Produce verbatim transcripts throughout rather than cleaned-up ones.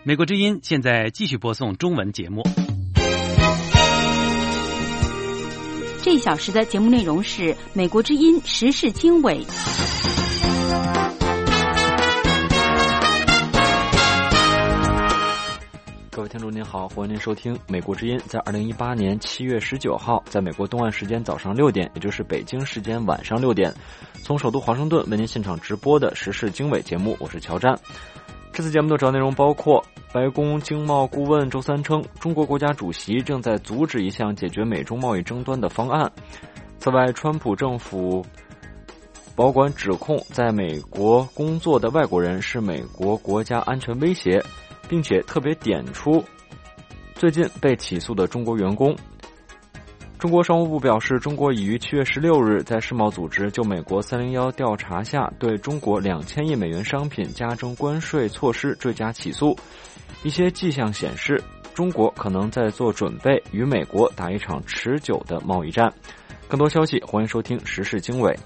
美国之音现在继续播送中文节目。 这一小时的节目内容是美国之音时事经纬。 各位听众您好，欢迎您收听美国之音在二零一八年七月十九号在美国东岸时间早上六点，也就是北京时间晚上六点，从首都华盛顿为您现场直播的时事经纬节目，我是乔战。这次节目的主要内容包括：白宫经贸顾问周三称，中国国家主席正在阻止一项解决美中贸易争端的方案。此外，川普政府保管指控在美国工作的外国人是美国国家安全威胁，并且特别点出最近被起诉的中国员工。中国商务部表示，中国已于七月十六日在世贸组织就美国三零一调查下对中国两千亿美元商品加征关税措施追加起诉。一些迹象显示，中国可能在做准备与美国打一场持久的贸易战。更多消息，欢迎收听时事经纬。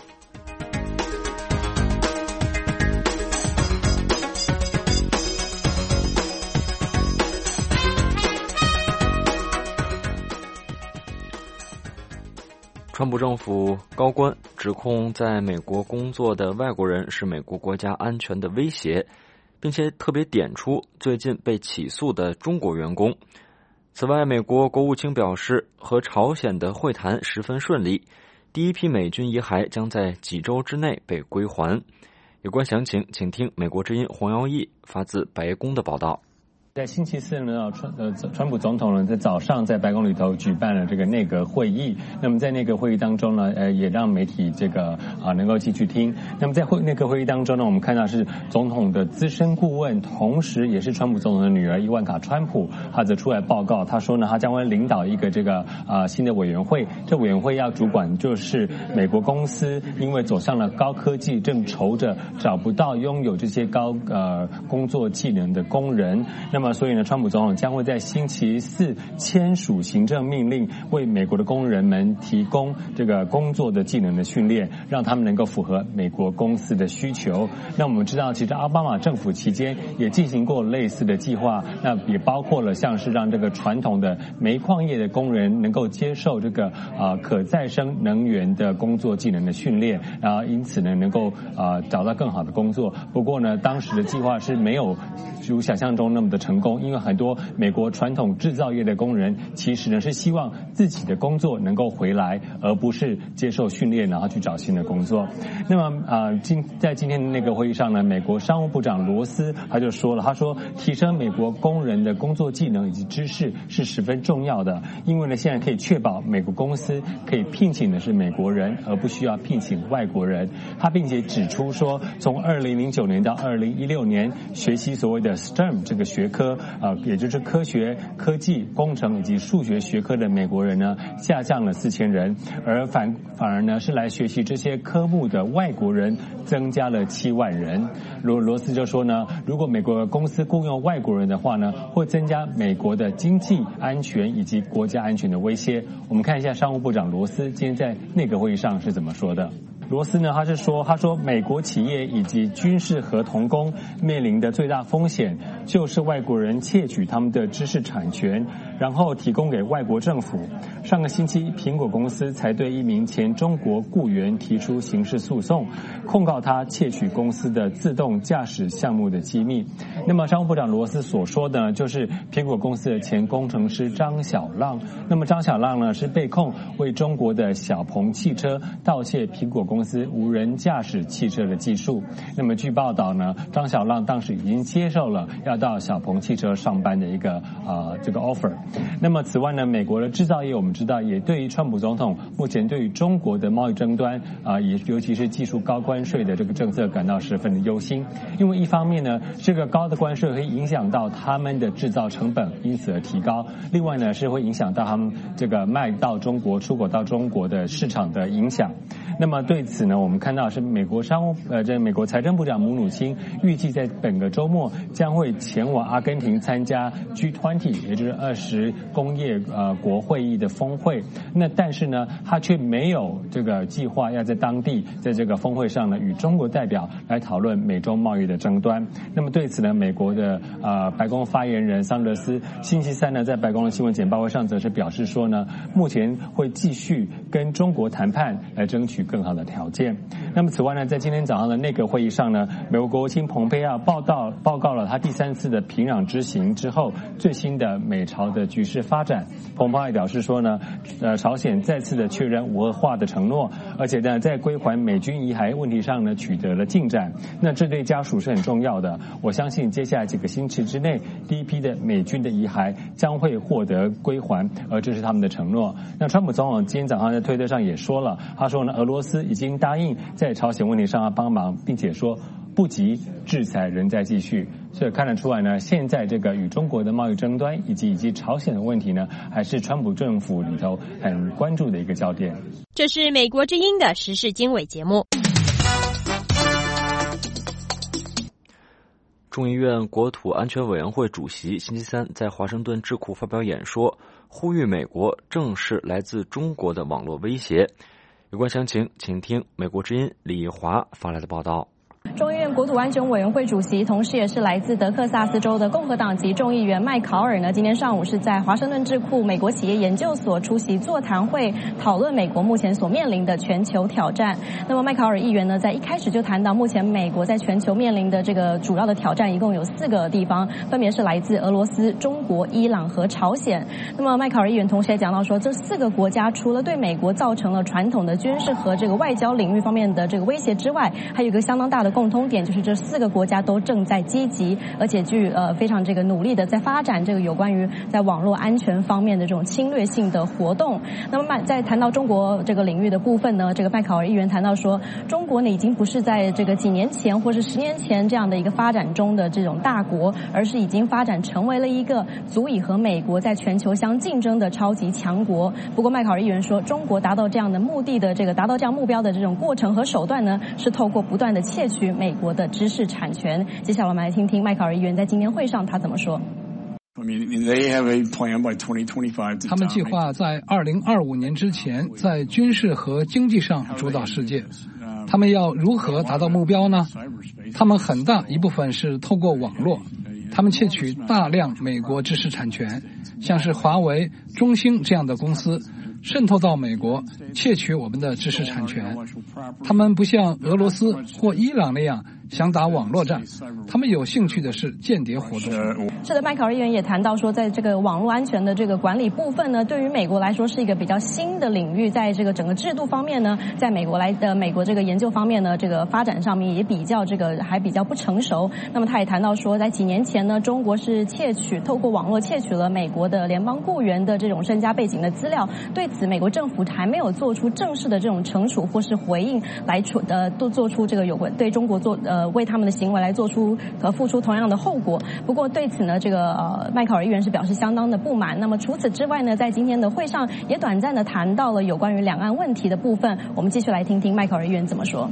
川普政府高官指控在美国工作的外国人是美国国家安全的威胁，并且特别点出最近被起诉的中国员工。此外，美国国务卿表示，和朝鲜的会谈十分顺利，第一批美军遗骸将在几周之内被归还。有关详情，请听美国之音黄耀义发自白宫的报道。 在星期四呢，川呃川普总统呢在早上在白宫里头举办了这个内阁会议。那么在内阁会议当中呢，呃也让媒体这个啊能够进去听。那么在会内阁会议当中呢，我们看到是总统的资深顾问，同时也是川普总统的女儿伊万卡川普，她则出来报告，她说呢，她将会领导一个这个啊新的委员会。这委员会要主管就是美国公司因为走上了高科技，正愁着找不到拥有这些高呃工作技能的工人。那么所以呢，川普总统将会在星期四签署行政命令，为美国的工人们提供这个工作的技能的训练，让他们能够符合美国公司的需求。那我们知道，其实奥巴马政府期间也进行过类似的计划，那也包括了像是让这个传统的煤矿业的工人能够接受这个啊、呃、可再生能源的工作技能的训练，然后因此呢能够啊、呃、找到更好的工作。不过呢，当时的计划是没有如想象中那么的成功，因为很多美国传统制造业的工人其实呢是希望自己的工作能够回来，而不是接受训练然后去找新的工作。那么啊，今在今天的那个会议上呢，美国商务部长罗斯他就说了，他说提升美国工人的工作技能以及知识是十分重要的，因为呢现在可以确保美国公司可以聘请的是美国人，而不需要聘请外国人。他并且指出说，从二零零九年到二零一六年学习所谓的 S T E M 这个学科啊、呃，也就是科学、科技、工程以及数学学科的美国人呢，下降了四千人，而反反而呢是来学习这些科目的外国人增加了七万人。罗罗斯就说呢，如果美国公司雇佣外国人的话呢，会增加美国的经济安全以及国家安全的威胁。我们看一下商务部长罗斯今天在内阁会议上是怎么说的。罗斯呢，他是说，他说美国企业以及军事合同工面临的最大风险就是外国人窃取他们的知识产权，然后提供给外国政府。上个星期，苹果公司才对一名前中国雇员提出刑事诉讼，控告他窃取公司的自动驾驶项目的机密。那么，商务部长罗斯所说的呢，就是苹果公司的前工程师张小浪。那么，张小浪呢是被控为中国的小鹏汽车盗窃苹果公司公司无人驾驶汽车的技术。那么据报道呢，张小浪当时已经接受了要到小鹏汽车上班的一个啊、呃、这个 offer。那么此外呢，美国的制造业我们知道也对于川普总统目前对于中国的贸易争端啊、呃，也尤其是技术高关税的这个政策感到十分的忧心。因为一方面呢，这个高的关税会影响到他们的制造成本，因此而提高；另外呢，是会影响到他们这个卖到中国、出口到中国的市场的影响。那么对此呢，我们看到是美国商务呃，这美国财政部长姆努钦预计在本个周末将会前往阿根廷参加 G 二十， 也就是二十工业呃国会议的峰会。那但是呢，他却没有这个计划要在当地在这个峰会上呢与中国代表来讨论美中贸易的争端。那么对此呢，美国的呃白宫发言人桑德斯星期三呢在白宫的新闻简报会上则是表示说呢，目前会继续跟中国谈判来争取更好的条件。那么此外呢，在今天早上的内阁会议上呢，美国国务卿蓬佩奥报道报告了他第三次的平壤之行之后最新的美朝的局势发展。蓬佩奥表示说呢，呃，朝鲜再次的确认无核化的承诺，而且呢，在归还美军遗骸问题上呢取得了进展。那这对家属是很重要的。我相信接下来几个星期之内，第一批的美军的遗骸将会获得归还，而这是他们的承诺。那川普总统今天早上在推特上也说了，他说呢，俄罗斯已经答应在朝鲜问题上要帮忙，并且说不急，制裁仍在继续。所以看得出来呢，现在这个与中国的贸易争端以及以及朝鲜的问题呢，还是川普政府里头很关注的一个焦点。 这是美国之音的时事经纬节目。 众议院国土安全委员会主席星期三在华盛顿智库发表演说，呼吁美国正视来自中国的网络威胁。有关详情，请听美国之音李华发来的报道。 众议院国土安全委员会主席，同时也是来自德克萨斯州的共和党籍众议员麦考尔呢，今天上午是在华盛顿智库美国企业研究所出席座谈会，讨论美国目前所面临的全球挑战。那么麦考尔议员呢，在一开始就谈到，目前美国在全球面临的这个主要的挑战，一共有四个地方，分别是来自俄罗斯、中国、伊朗和朝鲜。那么麦考尔议员同时也讲到说，这四个国家除了对美国造成了传统的军事和这个外交领域方面的这个威胁之外，还有一个相当大的共通点，就是这四个国家都正在积极而且具呃非常这个努力的在发展这个有关于在网络安全方面的这种侵略性的活动。那么在谈到中国这个领域的部分呢，这个麦考尔议员谈到说，中国呢已经不是在这个几年前或是十年前这样的一个发展中的这种大国，而是已经发展成为了一个足以和美国在全球相竞争的超级强国。不过麦考尔议员说，中国达到这样的目的的这个达到这样目标的这种过程和手段呢，是透过不断的窃取美国的知识产权。接下来我们来听听麦考尔议员在今年会上他怎么说。 他们计划在二零二五年之前在军事和经济上主导世界。他们要如何达到目标呢？他们很大一部分是透过网络，他们窃取大量美国知识产权，像是华为、中兴这样的公司渗透到美国，窃取我们的知识产权。他们不像俄罗斯或伊朗那样想打网络战，他们有兴趣的是间谍活动。 是的，麦考尔议员也谈到说，在这个网络安全的这个管理部分呢，对于美国来说是一个比较新的领域，在这个整个制度方面呢，在美国来的美国这个研究方面呢，这个发展上面也比较这个还比较不成熟。那么他也谈到说，在几年前呢，中国是窃取透过网络窃取了美国的联邦雇员的这种身家背景的资料，对此美国政府还没有做出正式的这种惩处或是回应来处呃都做出这个有关对中国做呃为他们的行为来做出和付出同样的后果。不过对此呢，这个呃麦考尔议员是表示相当的不满。那么除此之外呢，在今天的会上也短暂的谈到了有关于两岸问题的部分。我们继续来听听麦考尔议员怎么说。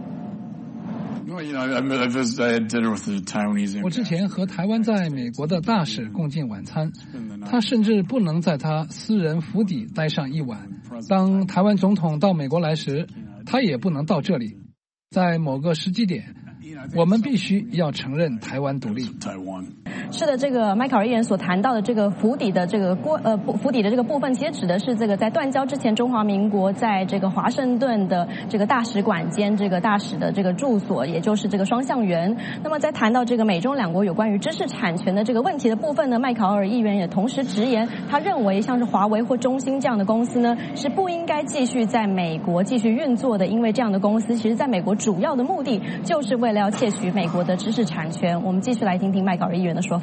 我之前和台湾在美国的大使共进晚餐，他甚至不能在他私人府邸待上一晚。当台湾总统到美国来时，他也不能到这里。在某个时机点，我们必须要承认台湾独立。 是的，这个麦考尔议员所谈到的这个府邸的这个过呃府邸的这个部分，其实指的是这个在断交之前，中华民国在这个华盛顿的这个大使馆兼这个大使的这个住所，也就是这个双橡园。那么在谈到这个美中两国有关于知识产权的这个问题的部分呢，麦考尔议员也同时直言，他认为像是华为或中兴这样的公司呢，是不应该继续在美国继续运作的，因为这样的公司其实在美国主要的目的就是为了要窃取美国的知识产权。我们继续来听听麦考尔议员的说法。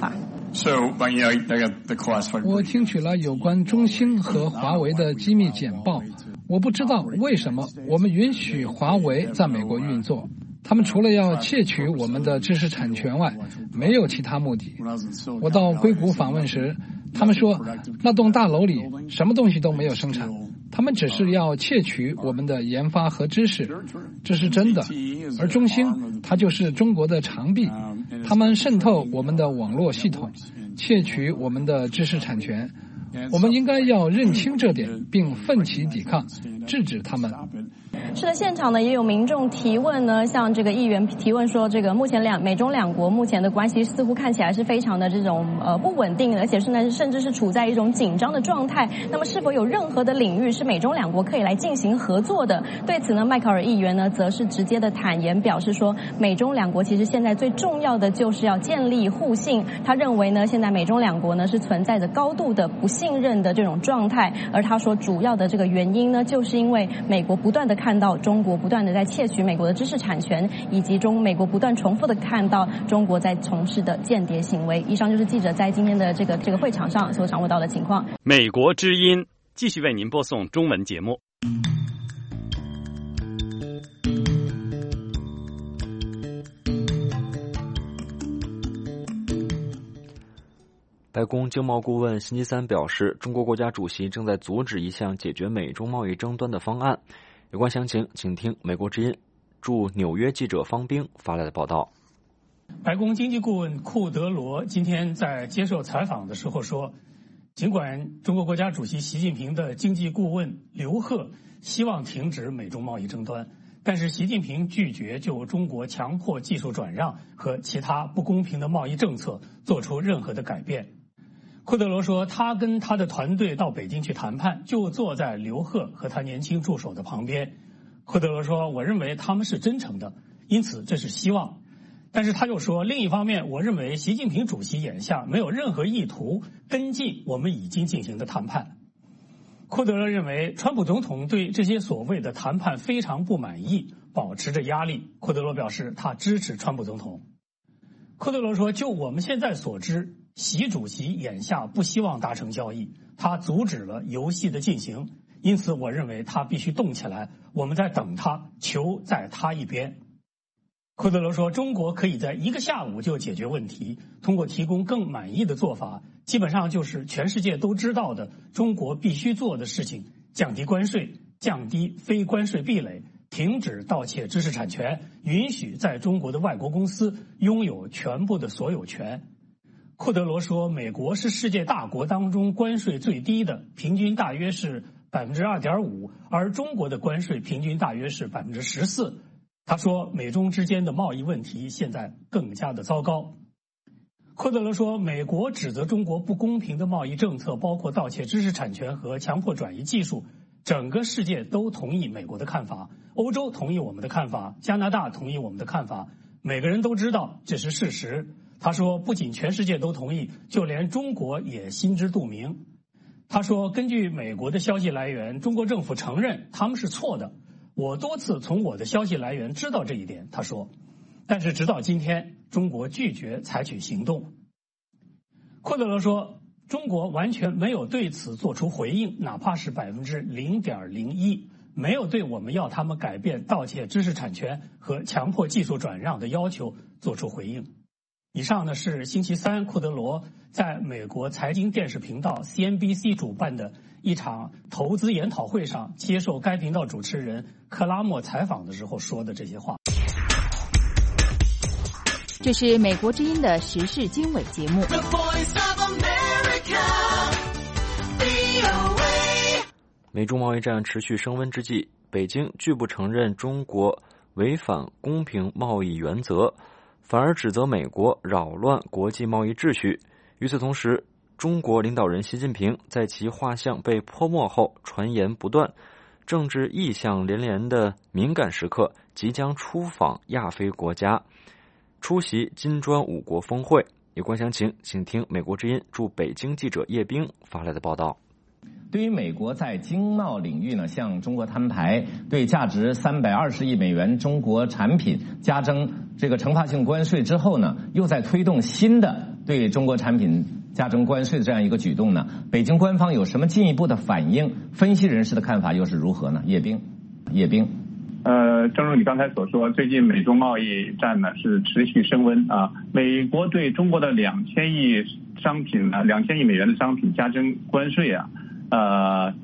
我听取了有关中兴和华为的机密简报，我不知道为什么我们允许华为在美国运作。他们除了要窃取我们的知识产权外，没有其他目的。我到硅谷访问时，他们说那栋大楼里什么东西都没有生产， 他们只是要窃取我们的研发和知识，这是真的。而中兴，它就是中国的长臂，他们渗透我们的网络系统，窃取我们的知识产权。我们应该要认清这点，并奋起抵抗，制止他们。 是的，现场呢也有民众提问呢，像这个议员提问说，这个目前两美中两国目前的关系似乎看起来是非常的这种呃不稳定的，而且是呢甚至是处在一种紧张的状态。那么是否有任何的领域是美中两国可以来进行合作的？对此呢，麦考尔议员呢则是直接的坦言表示说，美中两国其实现在最重要的就是要建立互信。他认为呢，现在美中两国呢是存在着高度的不信任的这种状态，而他说主要的这个原因呢，就是因为美国不断的看到中国不断的在窃取美国的知识产权，以及中美国不断重复的看到中国在从事的间谍行为。以上就是记者在今天的这个这个会场上所掌握到的情况。 美国之音继续为您播送中文节目。 白宫经贸顾问辛基三表示，中国国家主席正在组织一项解决美中贸易争端的方案。有关详情，请听美国之音驻纽约记者方冰发来的报道。 白宫经济顾问库德罗今天在接受采访的时候说，尽管中国国家主席习近平的经济顾问刘鹤希望停止美中贸易争端，但是习近平拒绝就中国强迫技术转让和其他不公平的贸易政策做出任何的改变。库德罗说，他跟他的团队到北京去谈判，就坐在刘鹤和他年轻助手的旁边。库德罗说，我认为他们是真诚的，因此这是希望。但是他又说，另一方面，我认为习近平主席眼下没有任何意图跟进我们已经进行的谈判。库德罗认为，川普总统对这些所谓的谈判非常不满意，保持着压力。库德罗表示，他支持川普总统。库德罗说，就我们现在所知，习主席眼下不希望达成交易，他阻止了游戏的进行，因此我认为他必须动起来，我们在等他，球在他一边。库德罗说，中国可以在一个下午就解决问题，通过提供更满意的做法，基本上就是全世界都知道的中国必须做的事情：降低关税，降低非关税壁垒，停止盗窃知识产权，允许在中国的外国公司拥有全部的所有权。库德罗说，美国是世界大国当中关税最低的，平均大约是 百分之二点五， 而中国的关税平均大约是 百分之十四。 他说，美中之间的贸易问题现在更加的糟糕。库德罗说，美国指责中国不公平的贸易政策，包括盗窃知识产权和强迫转移技术，整个世界都同意美国的看法，欧洲同意我们的看法，加拿大同意我们的看法，每个人都知道这是事实。他说，不仅全世界都同意，就连中国也心知肚明。他说，根据美国的消息来源，中国政府承认他们是错的。我多次从我的消息来源知道这一点，他说，但是直到今天，中国拒绝采取行动。库德罗说，中国完全没有对此做出回应，哪怕是 百分之零点零一， 没有对我们要他们改变盗窃知识产权和强迫技术转让的要求做出回应。以上呢是星期三库德罗在美国财经电视频道 C N B C 主办的一场投资研讨会上接受该频道主持人克拉默采访的时候说的这些话。 这是美国之音的时事经纬节目。 美中贸易战持续升温之际，北京拒不承认中国违反公平贸易原则，反而指责美国扰乱国际贸易秩序。与此同时，中国领导人习近平在其画像被泼墨后，传言不断，政治意向连连的敏感时刻，即将出访亚非国家，出席金砖五国峰会。有关详情，请听美国之音驻北京记者叶冰发来的报道。 对于美国在经贸领域呢向中国摊牌，对价值三百二十亿美元中国产品加征这个惩罚性关税之后呢，又在推动新的对中国产品加征关税的这样一个举动呢，北京官方有什么进一步的反应？分析人士的看法又是如何呢？叶冰，叶冰。 呃，正如你刚才所说，最近美中贸易战呢是持续升温啊。美国对中国的两千亿商品啊，两千亿美元的商品加征关税啊。呃，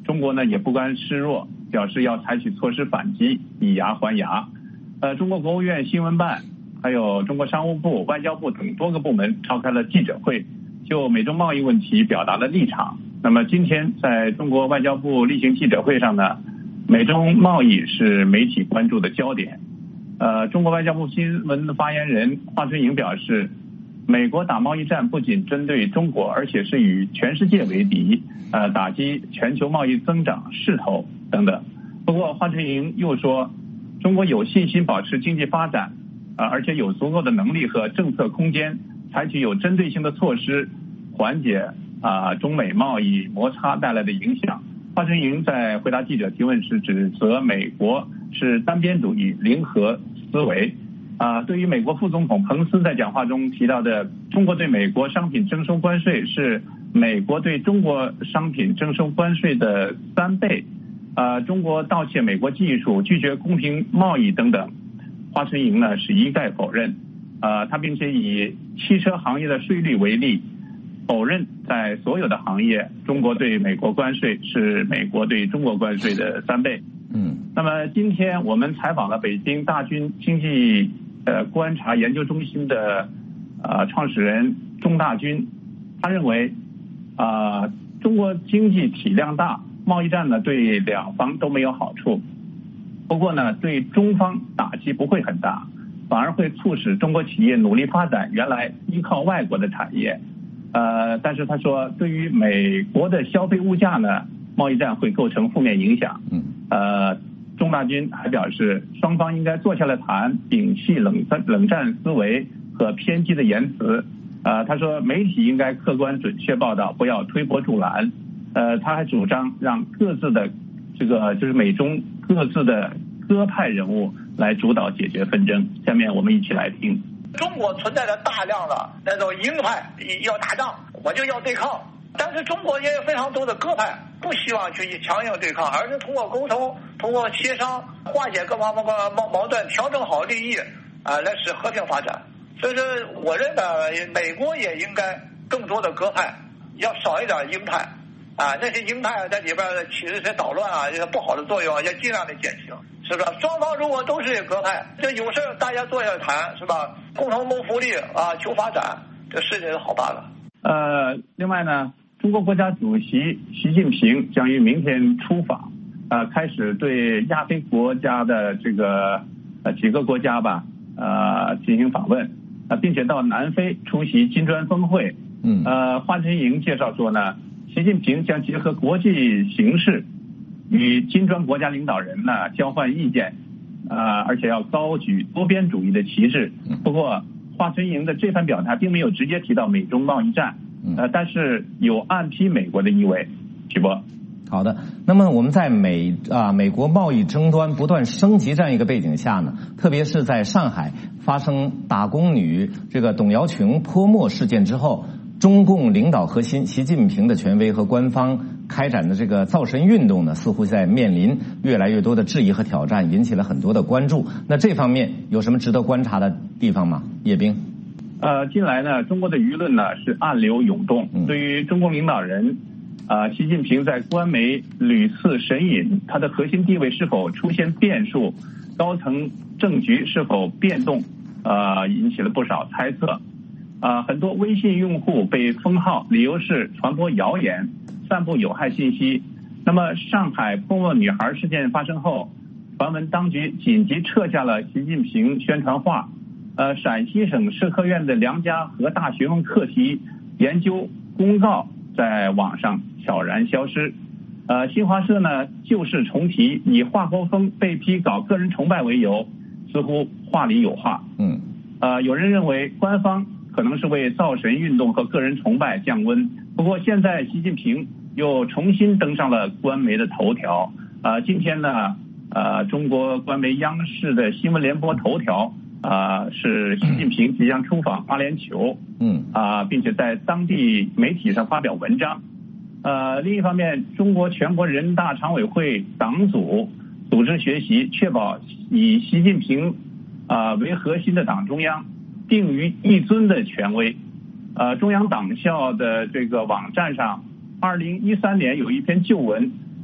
中国呢也不甘示弱，表示要采取措施反击，以牙还牙。呃，中国国务院新闻办、还有中国商务部、外交部等多个部门召开了记者会，就美中贸易问题表达了立场。那么今天在中国外交部例行记者会上呢，美中贸易是媒体关注的焦点。呃，中国外交部新闻发言人华春莹表示，美国打贸易战不仅针对中国，而且是与全世界为敌，呃，打击全球贸易增长势头等等。不过华春莹又说，中国有信心保持经济发展，呃，而且有足够的能力和政策空间，采取有针对性的措施，缓解啊、呃、中美贸易摩擦带来的影响。华春莹在回答记者提问时指责美国是单边主义、零和思维。啊、呃，对于美国副总统彭斯在讲话中提到的中国对美国商品征收关税是美国对中国商品征收关税的三倍，呃，中国盗窃美国技术、拒绝公平贸易等等，华春莹呢是一概否认。呃，他并且以汽车行业的税率为例，否认在所有的行业，中国对美国关税是美国对中国关税的三倍。嗯，那么今天我们采访了北京大军经济呃观察研究中心的呃创始人钟大军，他认为啊、呃、中国经济体量大，贸易战呢对两方都没有好处，不过呢对中方打击不会很大，反而会促使中国企业努力发展原来依靠外国的产业。呃，但是他说，对于美国的消费物价呢，贸易战会构成负面影响。嗯，呃，钟大军还表示，双方应该坐下来谈，摒弃冷战冷战思维和偏激的言辞。呃，他说，媒体应该客观准确报道，不要推波助澜。呃，他还主张让各自的这个就是美中各自的鸽派人物来主导解决纷争。下面我们一起来听。 中国存在着大量的那种鹰派，要打仗我就要对抗，但是中国也有非常多的鸽派，不希望去强硬对抗，而是通过沟通、通过协商化解各方面的矛矛盾，调整好利益啊，来使和平发展。所以说，我认为美国也应该更多的鸽派，要少一点鹰派啊，那些鹰派在里边起了一些捣乱啊，一些不好的作用啊，要尽量的减轻。是吧？双方如果都是鸽派，这有事大家坐下来谈，是吧？共同谋福利啊，求发展，这事情就好办了。 呃，另外呢，中国国家主席习近平将于明天出访，呃，开始对亚非国家的这个呃几个国家吧，呃进行访问，呃，并且到南非出席金砖峰会。嗯。呃，华春莹介绍说呢，习近平将结合国际形势，与金砖国家领导人呢交换意见，呃，而且要高举多边主义的旗帜。不过，华春莹的这番表态并没有直接提到美中贸易战，呃，但是有暗批美国的意味。许博， 好的。那么我们在美啊美国贸易争端不断升级这样一个背景下呢，特别是在上海发生打工女这个董瑶琼泼墨事件之后，中共领导核心习近平的权威和官方开展的这个造神运动呢，似乎在面临越来越多的质疑和挑战，引起了很多的关注。那这方面有什么值得观察的地方吗？叶冰。 呃，近来呢，中国的舆论呢是暗流涌动，嗯、对于中共领导人啊、呃，习近平在官媒屡次神隐，他的核心地位是否出现变数，高层政局是否变动，呃，引起了不少猜测。啊、呃，很多微信用户被封号，理由是传播谣言、散布有害信息。那么，上海泼墨女孩事件发生后，传闻当局紧急撤下了习近平宣传画。呃，陕西省社科院的梁家河大学问课题研究公告在网上悄然消失。呃，新华社呢旧事重提，以华国锋被批搞个人崇拜为由，似乎话里有话。嗯。呃，有人认为官方可能是为造神运动和个人崇拜降温，不过现在习近平又重新登上了官媒的头条。呃，今天呢，呃，中国官媒央视的新闻联播头条啊、呃，是习近平即将出访阿联酋，嗯啊、呃，并且在当地媒体上发表文章。呃，另一方面，中国全国人大常委会党组组织学习，确保以习近平啊、呃、为核心的党中央定于一尊的权威。呃，中央党校的这个网站上，二零一三年有一篇旧文，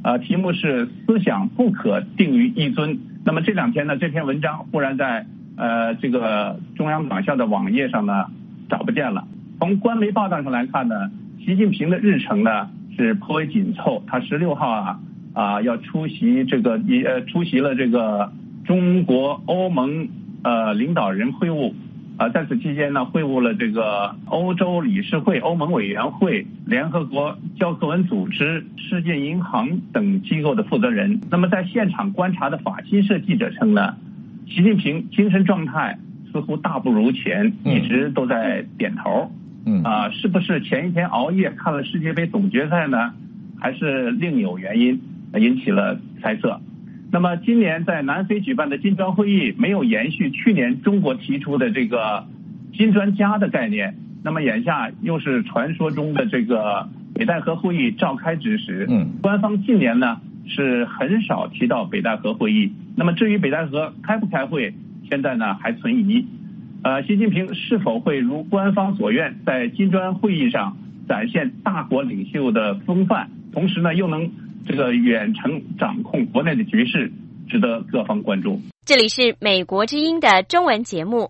呃，题目是思想不可定于一尊。那么这两天呢，这篇文章忽然在呃这个中央党校的网页上呢找不见了。从官媒报道上来看呢，习近平的日程呢是颇为紧凑，他十六号啊啊要出席这个呃出席了这个中国欧盟呃领导人会晤。啊，在此期间呢，会晤了这个欧洲理事会、欧盟委员会、联合国教科文组织、世界银行等机构的负责人。那么，在现场观察的法新社记者称呢，习近平精神状态似乎大不如前，一直都在点头。嗯啊，是不是前一天熬夜看了世界杯总决赛呢？还是另有原因，引起了猜测。那么今年在南非举办的金砖会议没有延续去年中国提出的这个金砖加的概念，那么眼下又是传说中的这个北戴河会议召开之时，嗯，官方近年呢是很少提到北戴河会议。那么至于北戴河开不开会，现在呢还存疑。呃，习近平是否会如官方所愿，在金砖会议上展现大国领袖的风范，同时呢又能这个远程掌控国内的局势，值得各方关注。 这里是美国之音的中文节目。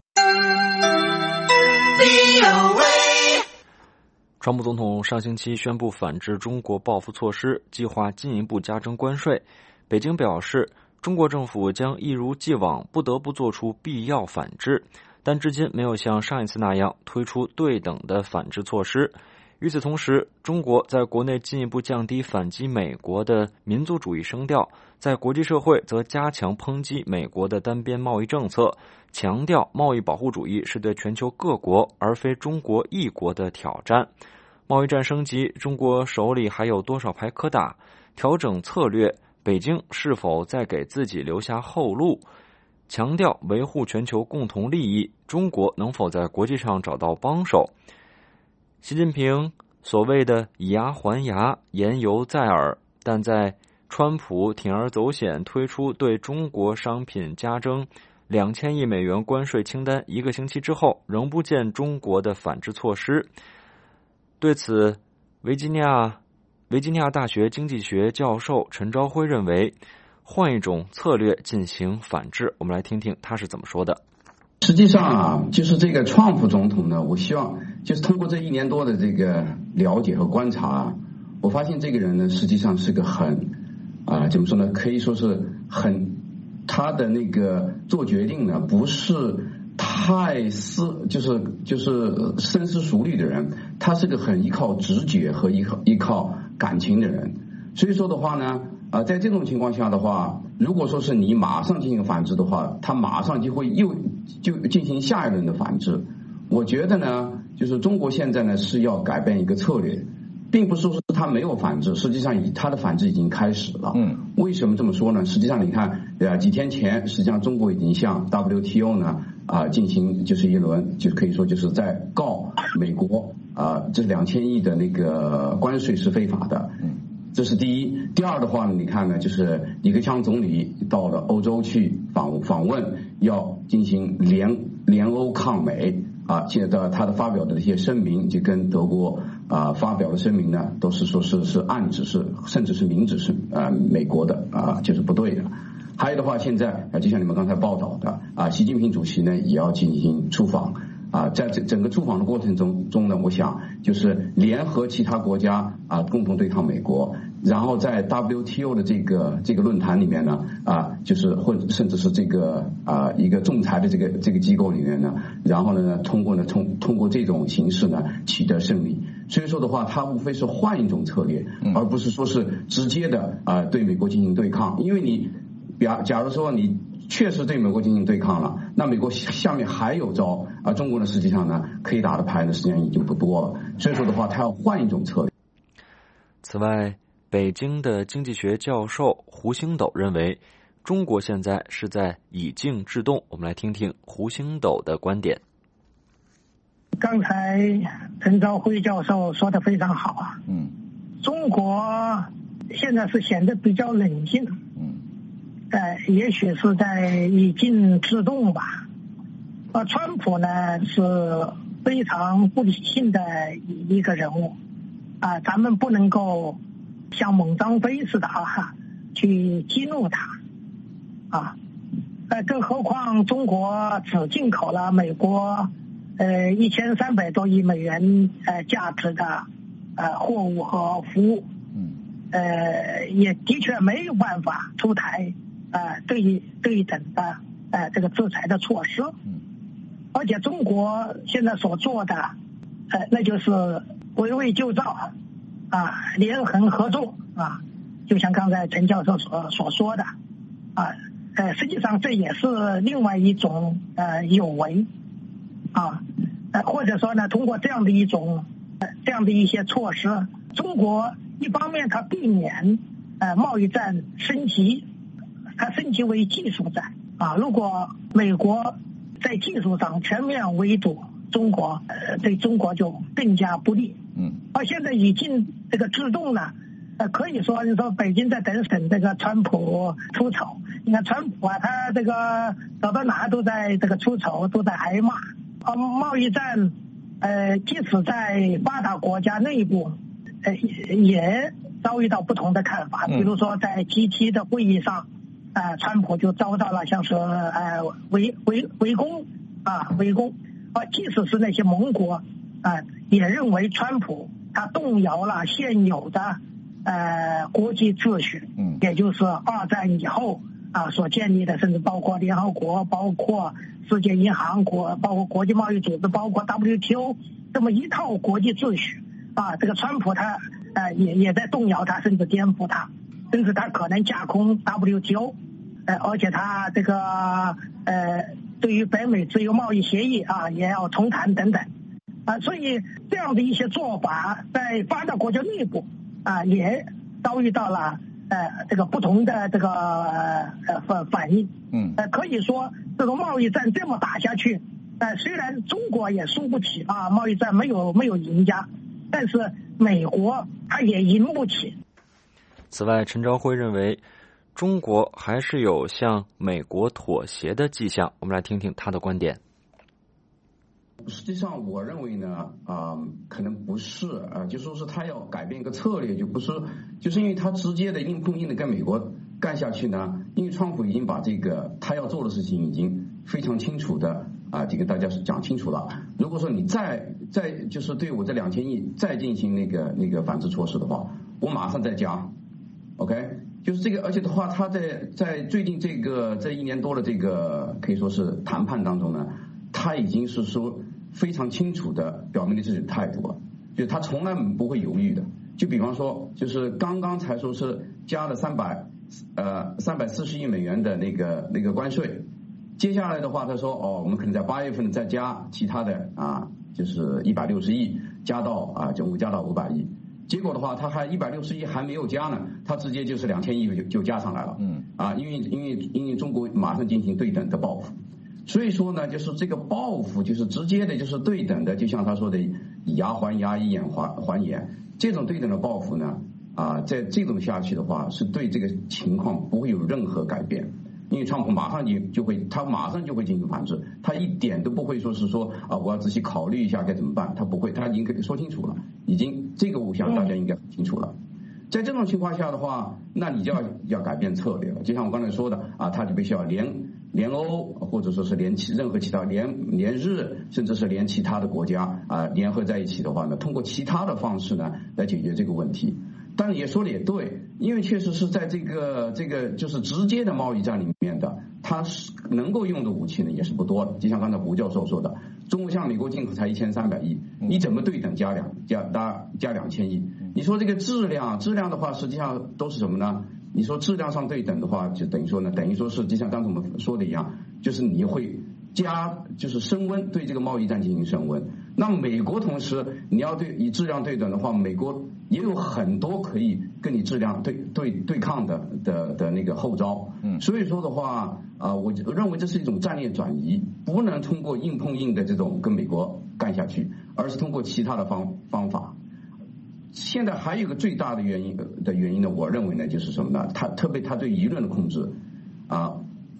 川普总统上星期宣布反制中国报复措施，计划进一步加征关税。北京表示，中国政府将一如既往不得不做出必要反制，但至今没有像上一次那样推出对等的反制措施。与此同时，中国在国内进一步降低反击美国的民族主义声调，在国际社会则加强抨击美国的单边贸易政策，强调贸易保护主义是对全球各国而非中国一国的挑战。贸易战升级，中国手里还有多少牌可打？调整策略，北京是否再给自己留下后路？强调维护全球共同利益，中国能否在国际上找到帮手？习近平所谓的以牙还牙言犹在耳，但在川普铤而走险推出对中国商品加征两千亿美元关税清单一个星期之后，仍不见中国的反制措施。对此，维吉尼亚维吉尼亚大学经济学教授陈朝辉认为，换一种策略进行反制。我们来听听他是怎么说的。 实际上啊，就是这个川普总统呢，我希望就是通过这一年多的这个了解和观察啊，我发现这个人呢，实际上是个很啊、呃，怎么说呢？可以说是很他的那个做决定呢，不是太思，就是就是深思熟虑的人，他是个很依靠直觉和依靠依靠感情的人。所以说的话呢。啊、呃，在这种情况下的话，如果说是你马上进行反制的话，他马上就会又就进行下一轮的反制。我觉得呢，就是中国现在呢是要改变一个策略，并不是说是他没有反制，实际上他的反制已经开始了。嗯，为什么这么说呢？实际上你看，对吧？几天前，实际上中国已经向 W T O 呢啊、呃、进行就是一轮，就可以说就是在告美国啊、呃，这两千亿的那个关税是非法的。嗯。这是第一。第二的话呢，你看呢，就是李克强总理到了欧洲去访访问，要进行联联欧抗美啊。现在他的发表的这些声明，就跟德国啊发表的声明呢，都是说是是暗指是，甚至是明指是啊美国的啊，就是不对的。还有的话，现在啊，就像你们刚才报道的啊，习近平主席呢也要进行出访。啊，在这整个出访的过程中中呢，我想就是联合其他国家啊，共同对抗美国，然后在 W T O 的这个这个论坛里面呢，啊，就是或者甚至是这个啊一个仲裁的这个这个机构里面呢，然后呢，通过呢通通过这种形式呢取得胜利。所以说的话，它无非是换一种策略，而不是说是直接的啊对美国进行对抗，因为你假假如说你。确实对美国进行对抗了，那美国下面还有招啊，中国呢实际上呢可以打的牌呢实际上已经不多了，所以说的话，他要换一种策略。 此外，北京的经济学教授胡星斗认为，中国现在是在以静制动。我们来听听胡星斗的观点。 刚才陈朝辉教授说的非常好啊，嗯，中国现在是显得比较冷静。呃，也许是在以静制动吧。而川普呢是非常不理性的一个人物啊、呃，咱们不能够像猛张飞似的啊，去激怒他啊。呃，更何况中国只进口了美国呃一千三百多亿美元呃价值的呃货物和服务，嗯，呃，也的确没有办法出台呃对对等的呃这个制裁的措施，嗯，而且中国现在所做的呃那就是围魏救赵啊，联横合纵啊，就像刚才陈教授所所说的啊。呃，实际上这也是另外一种呃有为啊，呃或者说呢，通过这样的一种呃这样的一些措施，中国一方面它避免呃贸易战升级，它升级为技术战啊。如果美国在技术上全面围堵中国，呃对中国就更加不利。嗯，而现在已经这个制动呢。呃，可以说，你说北京在等审这个川普出丑。你看川普啊，他这个走到哪都在这个出丑，都在挨骂。啊，贸易战，呃，即使在发达国家内部，呃，也遭遇到不同的看法。比如说在 G 七 的会议上，呃，川普就遭到了像是呃围围围攻啊围攻。啊，即使是那些盟国啊，也认为川普他动摇了现有的。呃，国际秩序，嗯，也就是二战以后啊所建立的，甚至包括联合国、包括世界银行国、包括国际贸易组织、包括 W T O 这么一套国际秩序啊，这个川普他呃也也在动摇它，甚至颠覆它，甚至他可能架空 W T O， 呃，而且他这个呃对于北美自由贸易协议啊也要重谈等等啊，所以这样的一些做法在发达国家内部。啊，也遭遇到了呃这个不同的这个呃反反应，嗯，呃可以说这个贸易战这么打下去，呃虽然中国也输不起啊，贸易战没有没有赢家，但是美国它也赢不起。 此外，陈朝晖认为，中国还是有向美国妥协的迹象。我们来听听他的观点。 实际上，我认为呢，啊、呃，可能不是啊、呃，就说是他要改变一个策略，就不是，就是因为他直接的硬碰硬的跟美国干下去呢，因为川普已经把这个他要做的事情已经非常清楚的啊，这个大家是讲清楚了。如果说你再再就是对我这两千亿再进行那个那个反制措施的话，我马上再加 ，OK， 就是这个，而且的话，他在在最近这个这一年多的这个可以说是谈判当中呢，他已经是说。非常清楚的表明了自己的态度了，就是他从来不会犹豫的。就比方说，就是刚刚才说是加了三百呃三百四十亿美元的那个那个关税，接下来的话他说哦，我们可能在八月份再加其他的啊，就是一百六十亿加到啊，总共加到五百亿。结果的话，他还一百六十亿还没有加呢，他直接就是两千亿就就加上来了。嗯啊，因为因为因为中国马上进行对等的报复。所以说呢，就是这个报复，就是直接的，就是对等的，就像他说的，以牙还牙，以眼还还眼。这种对等的报复呢，啊，在这种下去的话，是对这个情况不会有任何改变，因为川普马上就就会，他马上就会进行反制，他一点都不会说是说啊，我要仔细考虑一下该怎么办，他不会，他已经说清楚了，已经这个我想大家应该很清楚了。在这种情况下的话，那你就要要改变策略了，就像我刚才说的啊，他就必须要联。联欧或者说是联其任何其他联联日，甚至是联其他的国家啊联合在一起的话呢，通过其他的方式呢来解决这个问题。但也说的也对，因为确实是在这个这个就是直接的贸易战里面的，它是能够用的武器呢也是不多的。就像刚才胡教授说的，中国向美国进口才一千三百亿，你怎么对等加两加加加两千亿？你说这个质量质量的话，实际上都是什么呢？你说质量上对等的话，就等于说呢，等于说是就像刚才我们说的一样，就是你会加，就是升温，对这个贸易战进行升温。那美国同时你要对以质量对等的话，美国也有很多可以跟你质量对对对抗的的的那个后招。嗯，所以说的话啊、呃，我认为这是一种战略转移，不能通过硬碰硬的这种跟美国干下去，而是通过其他的方方法。现在还有一个最大的原因的原因呢，我认为呢就是什么呢？他特别他对舆论的控制啊，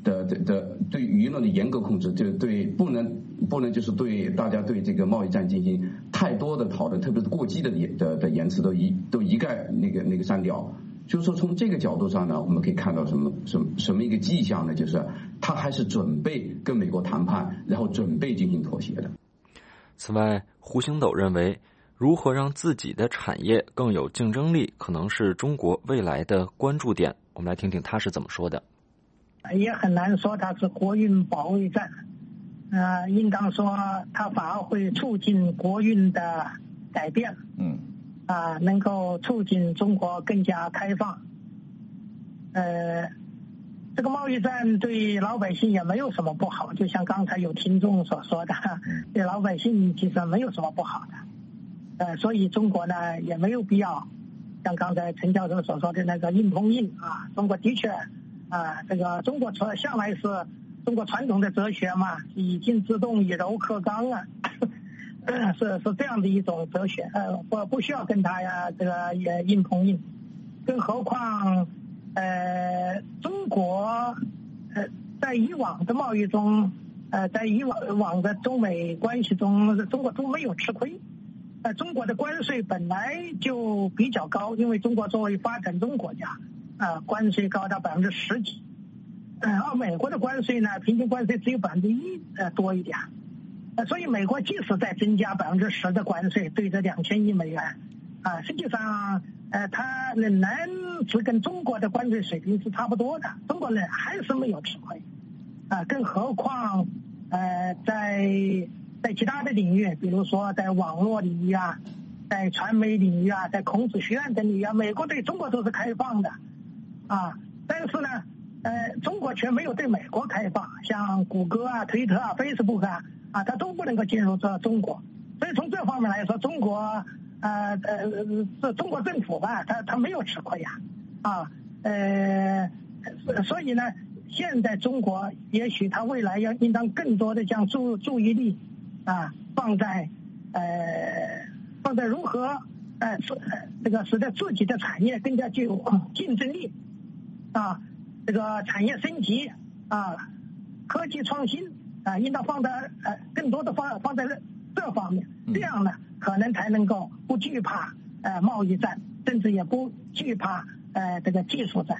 的的的对舆论的严格控制，就对不能不能就是对大家对这个贸易战进行太多的讨论，特别是过激的的的言辞都一都一概那个那个删掉。就是说从这个角度上呢，我们可以看到什么什么什么一个迹象呢？就是他还是准备跟美国谈判，然后准备进行妥协的。 此外，胡星斗认为，如何让自己的产业更有竞争力，可能是中国未来的关注点。我们来听听他是怎么说的。 也很难说它是国运保卫战，呃，应当说它反而会促进国运的改变，嗯，啊、呃，能够促进中国更加开放。呃，这个贸易战对老百姓也没有什么不好，就像刚才有听众所说的，对老百姓其实没有什么不好的，呃，所以中国呢也没有必要像刚才陈教授所说的那个硬碰硬啊，中国的确。啊，这个中国传向来是中国传统的哲学嘛，以静制动，以柔克刚啊，是是这样的一种哲学，呃，不不需要跟他呀这个也硬碰硬，更何况呃中国呃在以往的贸易中，呃在以往往的中美关系中，中国都没有吃亏，呃中国的关税本来就比较高，因为中国作为发展中国家。啊，关税高达百分之十几，嗯，而美国的关税呢，平均关税只有百分之一呃多一点，呃，所以美国即使再增加百分之十的关税，对这两千亿美元，啊，实际上呃，它仍然是跟中国的关税水平是差不多的，中国人还是没有吃亏，啊，更何况呃，在在其他的领域，比如说在网络领域啊，在传媒领域啊，在孔子学院等领域啊，美国对中国都是开放的。啊，但是呢，呃，中国却没有对美国开放，像谷歌啊、推特啊、Facebook 啊，啊，它都不能够进入这中国。所以从这方面来说，中国呃呃是中国政府吧，它它没有吃亏呀，啊，呃，所以呢，现在中国也许它未来要应当更多的将注注意力啊放在呃放在如何呃这个使得自己的产业更加具有竞争力。啊，这个产业升级啊，科技创新啊，应当放在呃更多的放放在这方面，这样呢，可能才能够不惧怕呃贸易战，甚至也不惧怕呃这个技术战。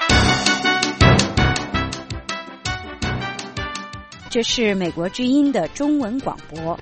这是美国之音的中文广播。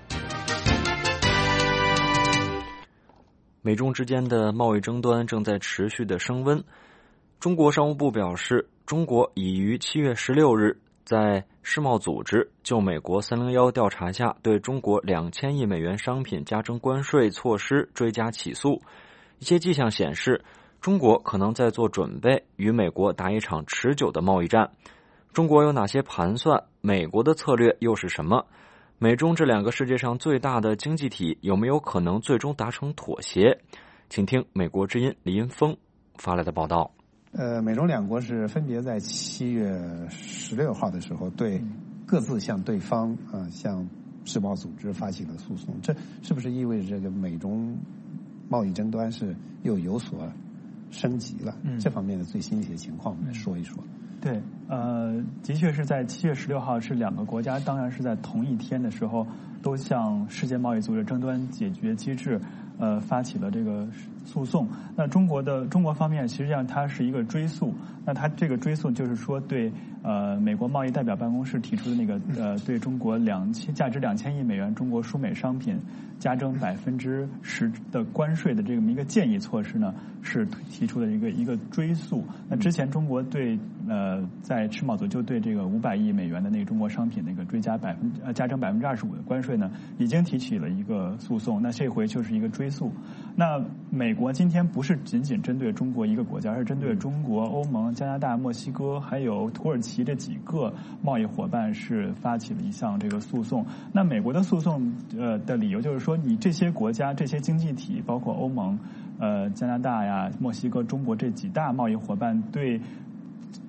美中之间的贸易争端正在持续的升温。中国商务部表示，中国已于七月十六日在世贸组织就美国三零一调查下对中国两千亿美元商品加征关税措施追加起诉。一些迹象显示，中国可能在做准备，与美国打一场持久的贸易战。中国有哪些盘算？美国的策略又是什么？美中这两个世界上最大的经济体有没有可能最终达成妥协？请听美国之音李云峰发来的报道。 呃，美中两国是分别在七月十六号的时候对各自向对方啊、呃、向世贸组织发起了诉讼，这是不是意味着这个美中贸易争端是又有所升级了？嗯，这方面的最新一些情况，我们来说一说。 对，呃，的确是在七月十六号，是两个国家，当然是在同一天的时候，都向世界贸易组织争端解决机制。呃，发起了这个诉讼。那中国的中国方面，实际上它是一个追诉。那它这个追诉就是说，对呃美国贸易代表办公室提出的那个呃对中国两千价值两千亿美元中国输美商品加征百分之十的关税的这么一个建议措施呢，是提出的一个一个追诉。那之前中国对呃在世贸组就对这个五百亿美元的那个中国商品那个追加百分呃加征百分之二十五的关税呢，已经提起了一个诉讼。那这回就是一个追诉。那美国今天不是仅仅针对中国一个国家，而是针对中国、欧盟、加拿大、墨西哥还有土耳其这几个贸易伙伴是发起了一项这个诉讼。那美国的诉讼呃的理由就是说，你这些国家、这些经济体，包括欧盟、呃加拿大呀、墨西哥、中国这几大贸易伙伴对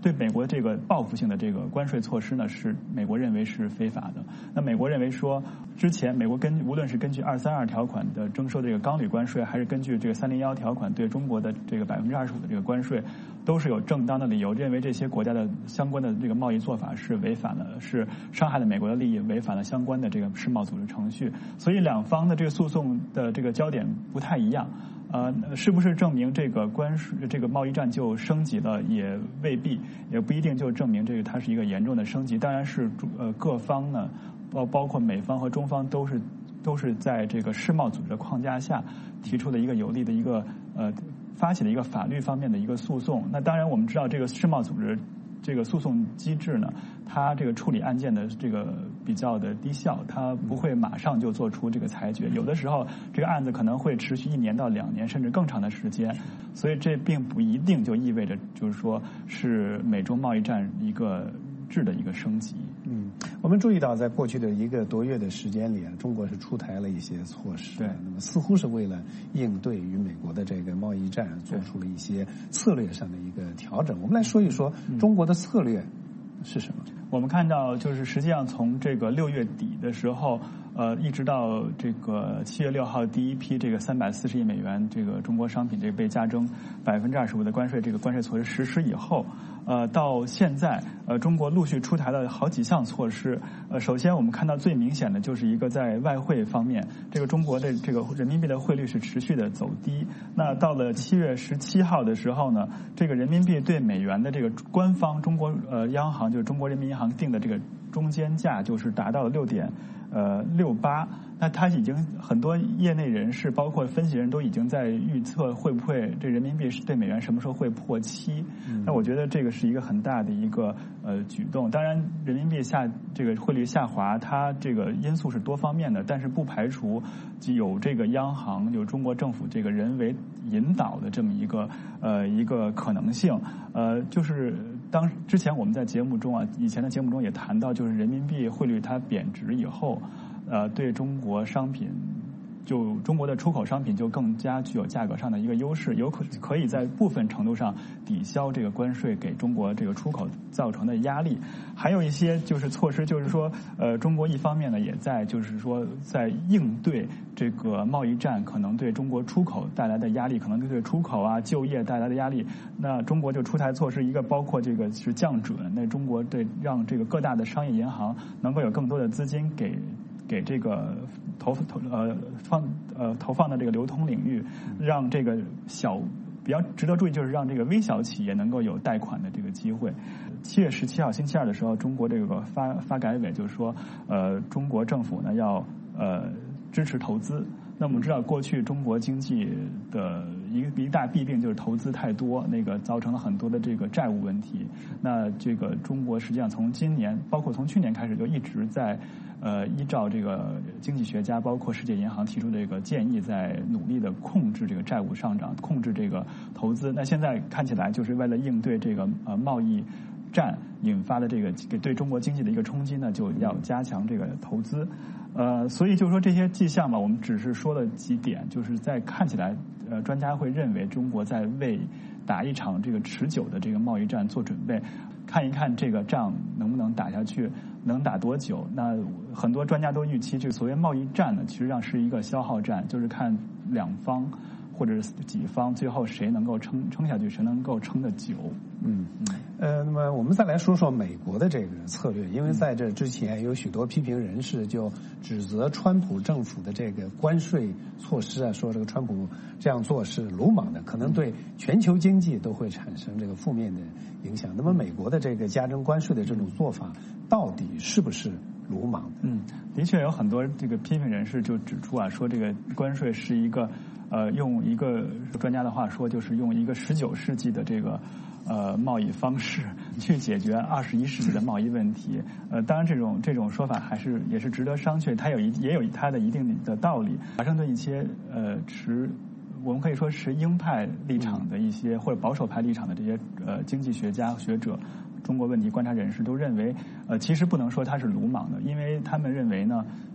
对美国这个报复性的这个关税措施呢，是美国认为是非法的。那美国认为说，之前美国根无论是根据二三二条款的征收这个钢铝关税，还是根据这个三零幺条款对中国的这个百分之二十五的这个关税，都是有正当的理由认为这些国家的相关的这个贸易做法是违反了，是伤害了美国的利益，违反了相关的这个世贸组织程序。所以两方的这个诉讼的这个焦点不太一样。呃，是不是证明这个关税这个贸易战就升级了？也未必，也不一定就证明这个它是一个严重的升级。当然是呃各方呢，包包括美方和中方都是都是在这个世贸组织的框架下提出的一个有利的一个呃发起的一个法律方面的一个诉讼。那当然我们知道这个世贸组织这个诉讼机制呢，它这个处理案件的这个比较的低效，它不会马上就做出这个裁决，有的时候这个案子可能会持续一年到两年甚至更长的时间，所以这并不一定就意味着就是说是美中贸易战一个质的一个升级。 嗯，我们注意到在过去的一个多月的时间里，中国是出台了一些措施，对，那么似乎是为了应对与美国的这个贸易战，做出了一些策略上的一个调整。我们来说一说中国的策略是什么？ 我们看到，就是实际上从这个六月底的时候，呃，一直到这个七月六号第一批这个三百四十亿美元这个中国商品这个被加征百分之二十五的关税，这个关税措施实施以后，呃，到现在，呃，中国陆续出台了好几项措施。呃，首先我们看到最明显的就是一个在外汇方面，这个中国的这个人民币的汇率是持续的走低。那到了七月十七号的时候呢，这个人民币对美元的这个官方中国呃央行就是中国人民银行定的这个中间价就是达到了六点呃六八。那他已经很多业内人士，包括分析人都已经在预测会不会这人民币对美元什么时候会破七。嗯、那我觉得这个是一个很大的一个呃举动。当然，人民币下这个汇率下滑，它这个因素是多方面的，但是不排除有这个央行有中国政府这个人为引导的这么一个呃一个可能性。呃，就是当之前我们在节目中啊，以前的节目中也谈到，就是人民币汇率它贬值以后。呃，对中国商品，就中国的出口商品就更加具有价格上的一个优势，有可可以在部分程度上抵消这个关税给中国这个出口造成的压力。还有一些就是措施，就是说，呃，中国一方面呢也在就是说在应对这个贸易战可能对中国出口带来的压力，可能对出口啊就业带来的压力。那中国就出台措施，一个包括这个是降准，那中国对让这个各大的商业银行能够有更多的资金给。给这个投投呃放呃投放的这个流通领域，让这个小比较值得注意，就是让这个微小企业能够有贷款的这个机会。七月十七号星期二的时候，中国这个发发改委就是说，呃，中国政府呢要呃支持投资。那我们知道，过去中国经济的一个一大弊病就是投资太多，那个造成了很多的这个债务问题。那这个中国实际上从今年，包括从去年开始，就一直在呃依照这个经济学家，包括世界银行提出的这个建议，在努力的控制这个债务上涨，控制这个投资。那现在看起来，就是为了应对这个呃贸易战引发的这个对中国经济的一个冲击呢，就要加强这个投资。呃，所以就是说这些迹象嘛，我们只是说了几点，就是在看起来，呃，专家会认为中国在为打一场这个持久的这个贸易战做准备，看一看这个仗能不能打下去，能打多久。那很多专家都预期，这个所谓贸易战呢，其实上是一个消耗战，就是看两方或者是几方最后谁能够撑撑下去，谁能够撑得久。 嗯嗯。呃，那么我们再来说说美国的这个策略，因为在这之前有许多批评人士就指责川普政府的这个关税措施啊，说这个川普这样做是鲁莽的，可能对全球经济都会产生这个负面的影响。那么美国的这个加征关税的这种做法，到底是不是鲁莽的？ 嗯，的确有很多这个批评人士就指出啊，说这个关税是一个呃，用一个专家的话说，就是用一个十九世纪的这个。呃，贸易方式去解决二十一世纪的贸易问题，呃，当然这种这种说法还是也是值得商榷，它有一也有它的一定的道理。华盛顿一些呃持我们可以说持鹰派立场的一些或者保守派立场的这些呃经济学家学者、中国问题观察人士都认为，呃，其实不能说它是鲁莽的，因为他们认为呢，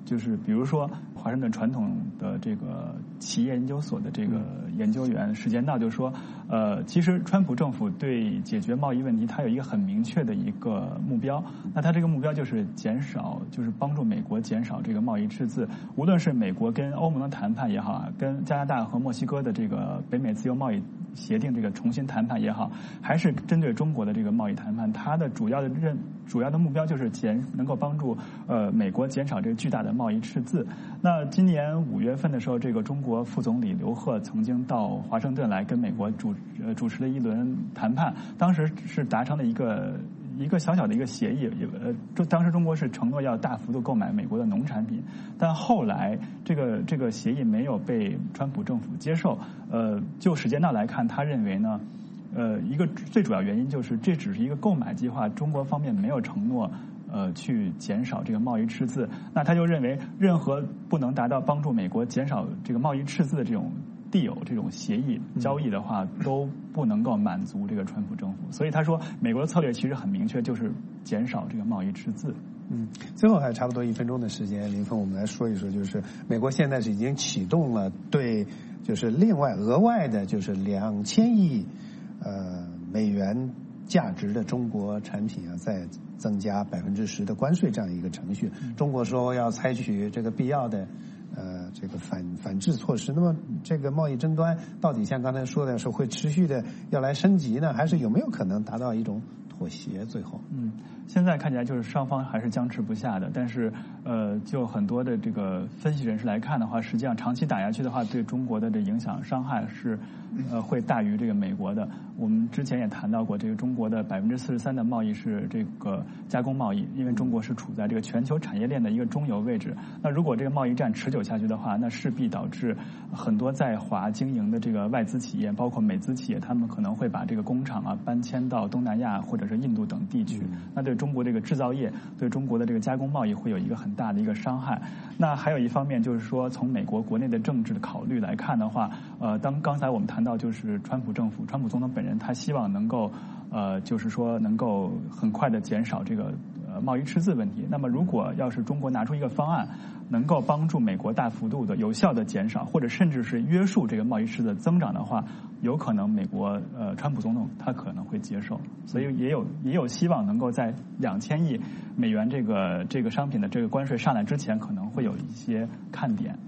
就是比如说华盛顿传统的这个企业研究所的这个研究员史坚道就说，呃，其实川普政府对解决贸易问题，它有一个很明确的一个目标。那它这个目标就是减少，就是帮助美国减少这个贸易赤字。无论是美国跟欧盟的谈判也好啊，跟加拿大和墨西哥的这个北美自由贸易协定这个重新谈判也好，还是针对中国的这个贸易谈判，它的主要的任主要的目标就是减能够帮助呃美国减少这个巨大的贸易赤字。那今年五月份的时候，这个中国副总理刘鹤曾经到华盛顿来跟美国主呃主持了一轮谈判，当时是达成了一个一个小小的一个协议，呃，当时中国是承诺要大幅度购买美国的农产品，但后来这个这个协议没有被川普政府接受。呃，就史坚道来看，他认为呢，呃，一个最主要原因就是这只是一个购买计划，中国方面没有承诺呃去减少这个贸易赤字。那他就认为，任何不能达到帮助美国减少这个贸易赤字的这种地有这种协议交易的话，都不能够满足这个川普政府。所以他说，美国的策略其实很明确，就是减少这个贸易赤字。 嗯，最后还差不多一分钟的时间，林峰，我们来说一说，就是美国现在是已经启动了对，就是另外额外的，就是两千亿呃美元价值的中国产品啊，再增加百分之十的关税这样一个程序。中国说要采取这个必要的呃这个反反制措施。那么这个贸易争端到底像刚才说的是会持续的要来升级呢，还是有没有可能达到一种妥协？最后， 嗯，现在看起来就是双方还是僵持不下的。但是，呃，就很多的这个分析人士来看的话，实际上长期打下去的话，对中国的这影响伤害是，呃，会大于这个美国的。我们之前也谈到过，这个中国的百分之四十三的贸易是这个加工贸易，因为中国是处在这个全球产业链的一个中游位置。那如果这个贸易战持久下去的话，那势必导致很多在华经营的这个外资企业，包括美资企业，他们可能会把这个工厂啊搬迁到东南亚或者是印度等地区。那对中国这个制造业，对中国的这个加工贸易会有一个很大的一个伤害。那还有一方面就是说，从美国国内的政治的考虑来看的话，呃，当刚才我们谈到就是川普政府，川普总统本人他希望能够，呃，就是说能够很快的减少这个呃贸易赤字问题。那么如果要是中国拿出一个方案，能够帮助美国大幅度的有效的减少，或者甚至是约束这个贸易赤字的增长的话，有可能美国呃川普总统他可能会接受，所以也有也有希望能够在两千亿美元这个这个商品的这个关税上来之前，可能会有一些看点。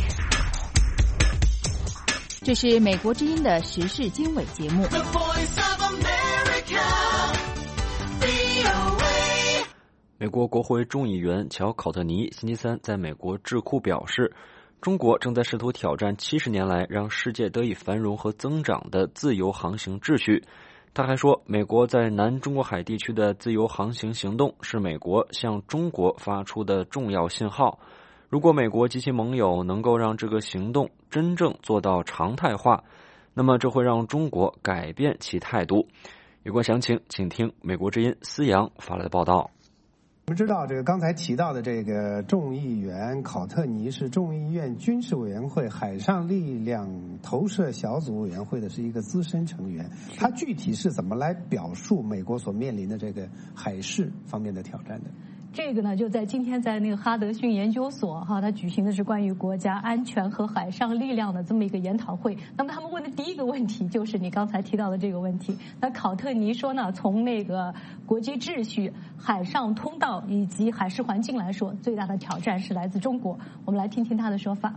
这是美国之音的时事经纬节目。 美国国会众议员乔·考特尼星期三在美国智库表示，中国正在试图挑战七十年来让世界得以繁荣和增长的自由航行秩序。他还说，美国在南中国海地区的自由航行行动是美国向中国发出的重要信号。如果美国及其盟友能够让这个行动真正做到常态化，那么这会让中国改变其态度。有关详情，请听美国之音思阳发来的报道。 我们知道，这个刚才提到的这个众议员考特尼是众议院军事委员会海上力量投射小组委员会的是一个资深成员。他具体是怎么来表述美国所面临的这个海事方面的挑战的？ 这个呢，就在今天在那个哈德逊研究所哈，他举行的是关于国家安全和海上力量的这么一个研讨会。那么他们问的第一个问题就是你刚才提到的这个问题。那考特尼说呢，从那个国际秩序、海上通道以及海事环境来说，最大的挑战是来自中国。我们来听听他的说法。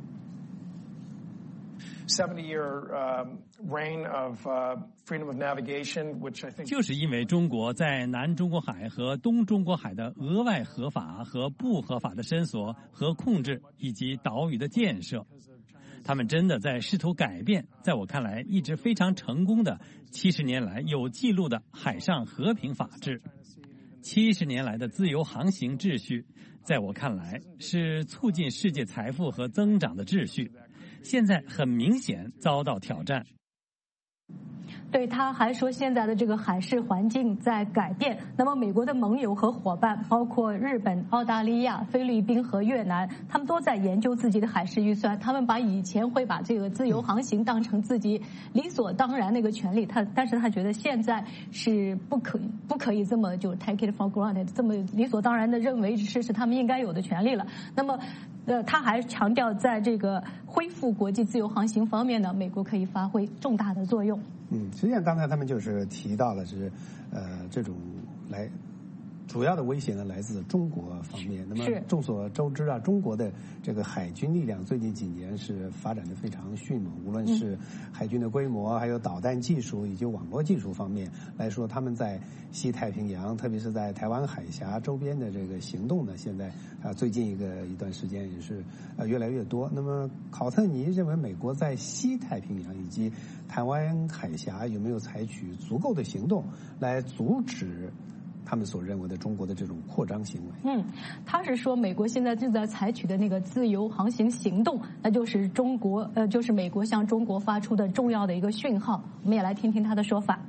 就是因为中国在南中国海和东中国海的额外合法和不合法的伸索和控制，以及岛屿的建设，他们真的在试图改变在我看来一直非常成功的七十年来有记录的海上和平法治。七十年来的自由航行秩序，在我看来是促进世界财富和增长的秩序，现在很明显遭到挑战。 对，他还说现在的这个海事环境在改变。那么美国的盟友和伙伴，包括日本、澳大利亚、菲律宾和越南，他们都在研究自己的海事预算。他们把以前会把这个自由航行当成自己理所当然的一个权利，他但是他觉得现在是不可不可以这么就 take it for granted， 这么理所当然的认为是是他们应该有的权利了。那么，呃，他还强调，在这个恢复国际自由航行方面呢，美国可以发挥重大的作用。 嗯，实际上刚才他们就是提到了是，呃，这种来主要的威胁呢来自中国方面。那么众所周知啊，中国的这个海军力量最近几年是发展的非常迅猛，无论是海军的规模，还有导弹技术以及网络技术方面来说，他们在西太平洋，特别是在台湾海峡周边的这个行动呢，现在啊最近一个一段时间也是呃越来越多。那么考特尼认为，美国在西太平洋以及台湾海峡有没有采取足够的行动来阻止他们所认为的中国的这种扩张行为？ 嗯，他是说美国现在正在采取的那个自由航行行动，那就是中国呃，就是美国向中国发出的重要的一个讯号。我们也来听听他的说法。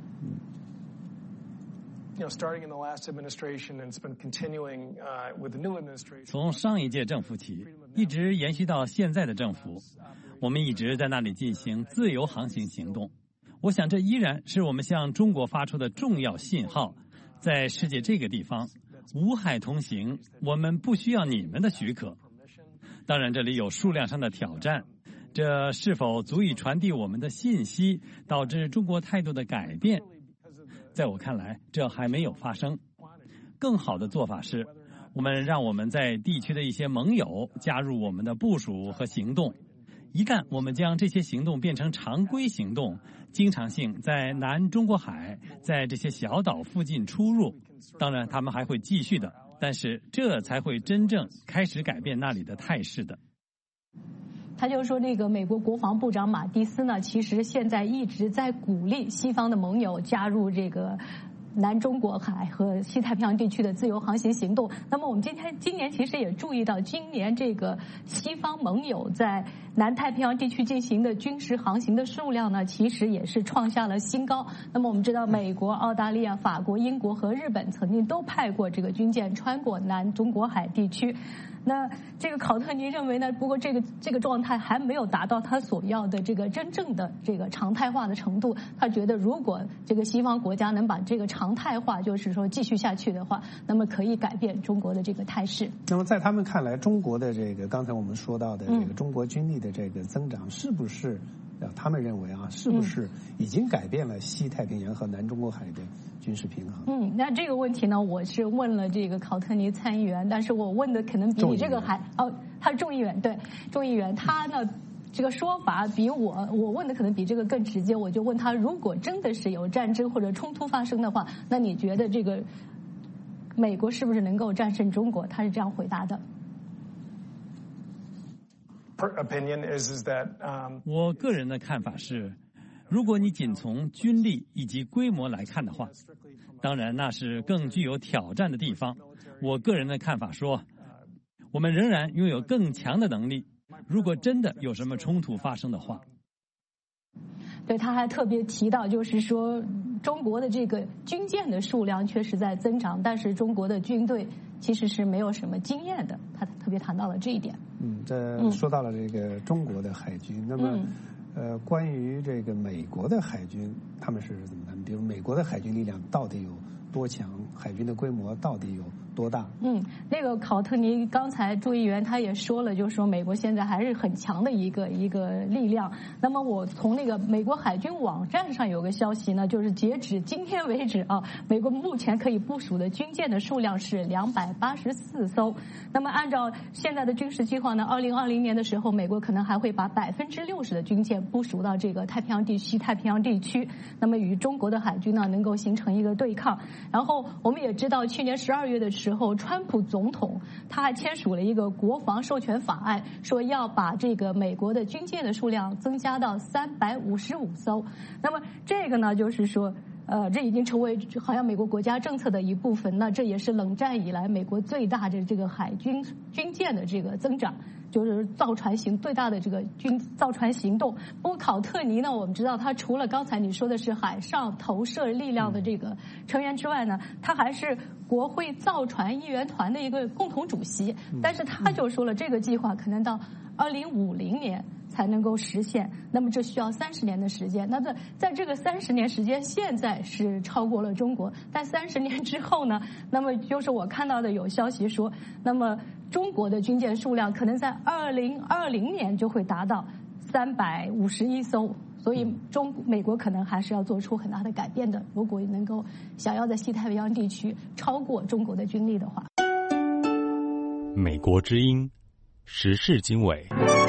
从上一届政府起，一直延续到现在的政府，我们一直在那里进行自由航行行动。我想这依然是我们向中国发出的重要信号。在世界这个地方，无海同行，我们不需要你们的许可。当然，这里有数量上的挑战，这是否足以传递我们的信息，导致中国态度的改变？在我看来，这还没有发生。更好的做法是，我们让我们在地区的一些盟友加入我们的部署和行动。一旦我们将这些行动变成常规行动，经常性在南中国海，在这些小岛附近出入，当然他们还会继续的，但是这才会真正开始改变那里的态势的。 他就说，那个美国国防部长马蒂斯呢，其实现在一直在鼓励西方的盟友加入这个南中国海和西太平洋地区的自由航行行动。那么我们今天今年其实也注意到，今年这个西方盟友在南太平洋地区进行的军事航行的数量呢，其实也是创下了新高。那么我们知道，美国、澳大利亚、法国、英国和日本曾经都派过这个军舰穿过南中国海地区。那这个考特尼认为呢，不过这个这个状态还没有达到他所要的这个真正的这个常态化的程度。他觉得，如果这个西方国家能把这个常态化，就是说继续下去的话，那么可以改变中国的这个态势。 那么在他们看来，中国的这个刚才我们说到的这个中国军力的这个增长，是不是？他们认为啊，是不是已经改变了西太平洋和南中国海的军事平衡？ 嗯，那这个问题呢，我是问了这个考特尼参议员，但是我问的可能比你这个还哦，他是众议员，对，众议员，他呢这个说法比我我问的可能比这个更直接。我就问他，如果真的是有战争或者冲突发生的话，那你觉得这个美国是不是能够战胜中国？他是这样回答的。 我个人的看法是，如果你仅从军力以及规模来看的话，当然那是更具有挑战的地方。我个人的看法说，我们仍然拥有更强的能力，如果真的有什么冲突发生的话。 对，他还特别提到，就是说中国的这个军舰的数量确实在增长，但是中国的军队其实是没有什么经验的，他特别谈到了这一点。 嗯，这说到了这个中国的海军，嗯、那么、嗯、呃，关于这个美国的海军，他们是怎么谈？比如美国的海军力量到底有多强？海军的规模到底有多大？ 嗯，那个考特尼刚才众议员他也说了，就是说美国现在还是很强的一个一个力量。那么我从那个美国海军网站上有个消息呢，就是截止今天为止啊，美国目前可以部署的军舰的数量是两百八十四艘。那么按照现在的军事计划呢，二零二零年的时候，美国可能还会把百分之六十的军舰部署到这个太平洋地区、太平洋地区，那么与中国的海军呢能够形成一个对抗。然后我们也知道，去年十二月的时候，川普总统他还签署了一个国防授权法案，说要把这个美国的军舰的数量增加到三百五十五艘。那么这个呢，就是说呃，这已经成为好像美国国家政策的一部分。那这也是冷战以来美国最大的这个海军军舰的这个增长，就是造船行最大的这个军造船行动。不过考特尼呢，我们知道他除了刚才你说的是海上投射力量的这个成员之外呢，他还是国会造船议员团的一个共同主席。但是他就说了，这个计划可能到二零五零年才能够实现，那么这需要三十年的时间。那在在这个三十年时间，现在是超过了中国，但三十年之后呢？那么就是我看到的有消息说，那么中国的军舰数量可能在二零二零年就会达到三百五十一艘，所以中美国可能还是要做出很大的改变的。如果能够想要在西太平洋地区超过中国的军力的话。 美国之音，时事经纬。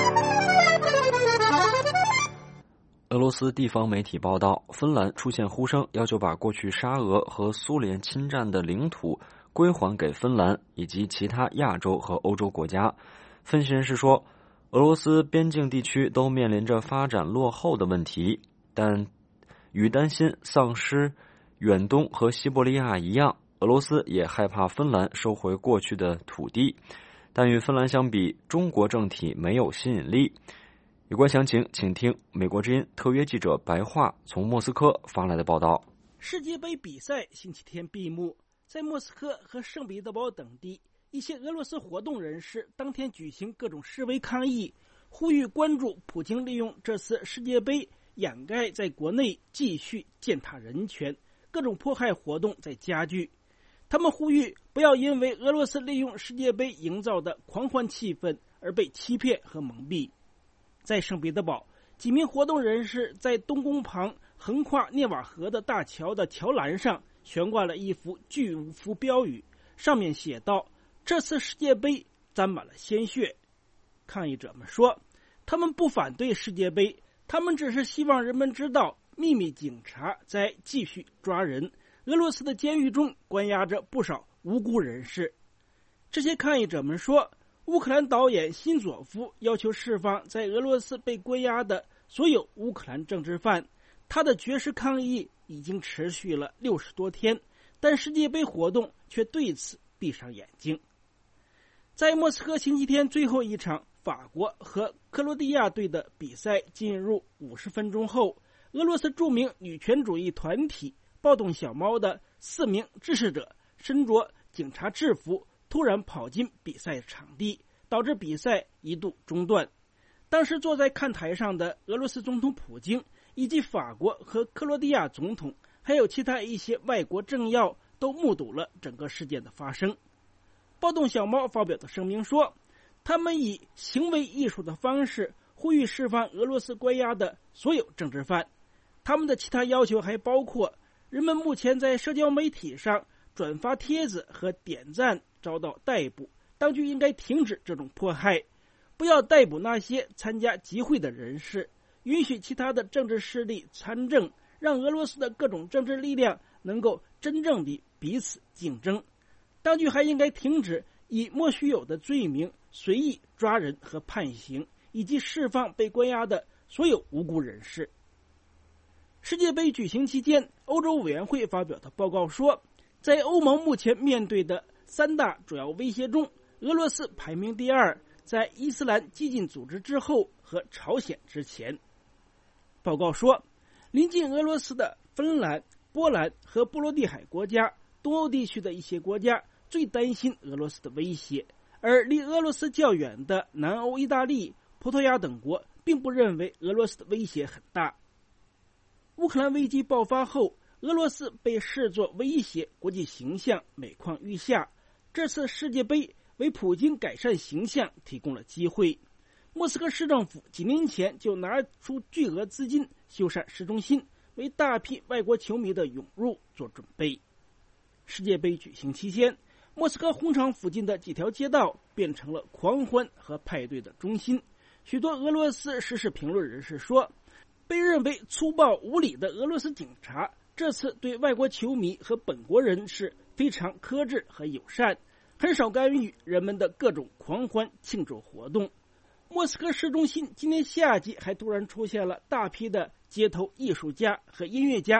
俄罗斯地方媒体报道，芬兰出现呼声，要求把过去沙俄和苏联侵占的领土归还给芬兰以及其他亚洲和欧洲国家。分析人士说，俄罗斯边境地区都面临着发展落后的问题，但与担心丧失远东和西伯利亚一样，俄罗斯也害怕芬兰收回过去的土地。但与芬兰相比，中国政体没有吸引力。有关详情，请听美国之音特约记者白桦从莫斯科发来的报道。 世界杯比赛星期天闭幕，在莫斯科和圣彼得堡等地，一些俄罗斯活动人士当天举行各种示威抗议，呼吁关注普京利用这次世界杯掩盖在国内继续践踏人权，各种迫害活动在加剧。他们呼吁不要因为俄罗斯利用世界杯营造的狂欢气氛而被欺骗和蒙蔽。在圣彼得堡，几名活动人士在东宫旁横跨涅瓦河的大桥的桥栏上悬挂了一幅巨幅标语，上面写道：这次世界杯沾满了鲜血。抗议者们说，他们不反对世界杯，他们只是希望人们知道秘密警察在继续抓人，俄罗斯的监狱中关押着不少无辜人士。这些抗议者们说，乌克兰导演辛佐夫要求释放在俄罗斯被关押的所有乌克兰政治犯。他的绝食抗议已经持续了六十多天，但世界杯活动却对此闭上眼睛。在莫斯科星期天最后一场法国和克罗地亚队的比赛进入五十分钟后，俄罗斯著名女权主义团体暴动小猫的四名支持者身着警察制服突然跑进比赛场地，导致比赛一度中断。当时坐在看台上的俄罗斯总统普京以及法国和克罗地亚总统还有其他一些外国政要都目睹了整个事件的发生。暴动小猫发表的声明说，他们以行为艺术的方式呼吁释放俄罗斯关押的所有政治犯。他们的其他要求还包括人们目前在社交媒体上转发帖子和点赞遭到逮捕，当局应该停止这种迫害，不要逮捕那些参加集会的人士，允许其他的政治势力参政，让俄罗斯的各种政治力量能够真正地彼此竞争。当局还应该停止以莫须有的罪名随意抓人和判刑，以及释放被关押的所有无辜人士。世界杯举行期间，欧洲委员会发表的报告说，在欧盟目前面对的三大主要威胁中，俄罗斯排名第二，在伊斯兰激进组织之后和朝鲜之前。报告说，临近俄罗斯的芬兰、波兰和波罗的海国家、东欧地区的一些国家最担心俄罗斯的威胁，而离俄罗斯较远的南欧意大利、葡萄牙等国并不认为俄罗斯的威胁很大。乌克兰危机爆发后，俄罗斯被视作威胁国际形象每况愈下，这次世界杯为普京改善形象提供了机会。莫斯科市政府几年前就拿出巨额资金修缮市中心，为大批外国球迷的涌入做准备。世界杯举行期间，莫斯科红场附近的几条街道变成了狂欢和派对的中心。许多俄罗斯时事评论人士说，被认为粗暴无礼的俄罗斯警察这次对外国球迷和本国人士非常克制和友善，很少干预人们的各种狂欢庆祝活动。莫斯科市中心今年夏季还突然出现了大批的街头艺术家和音乐家，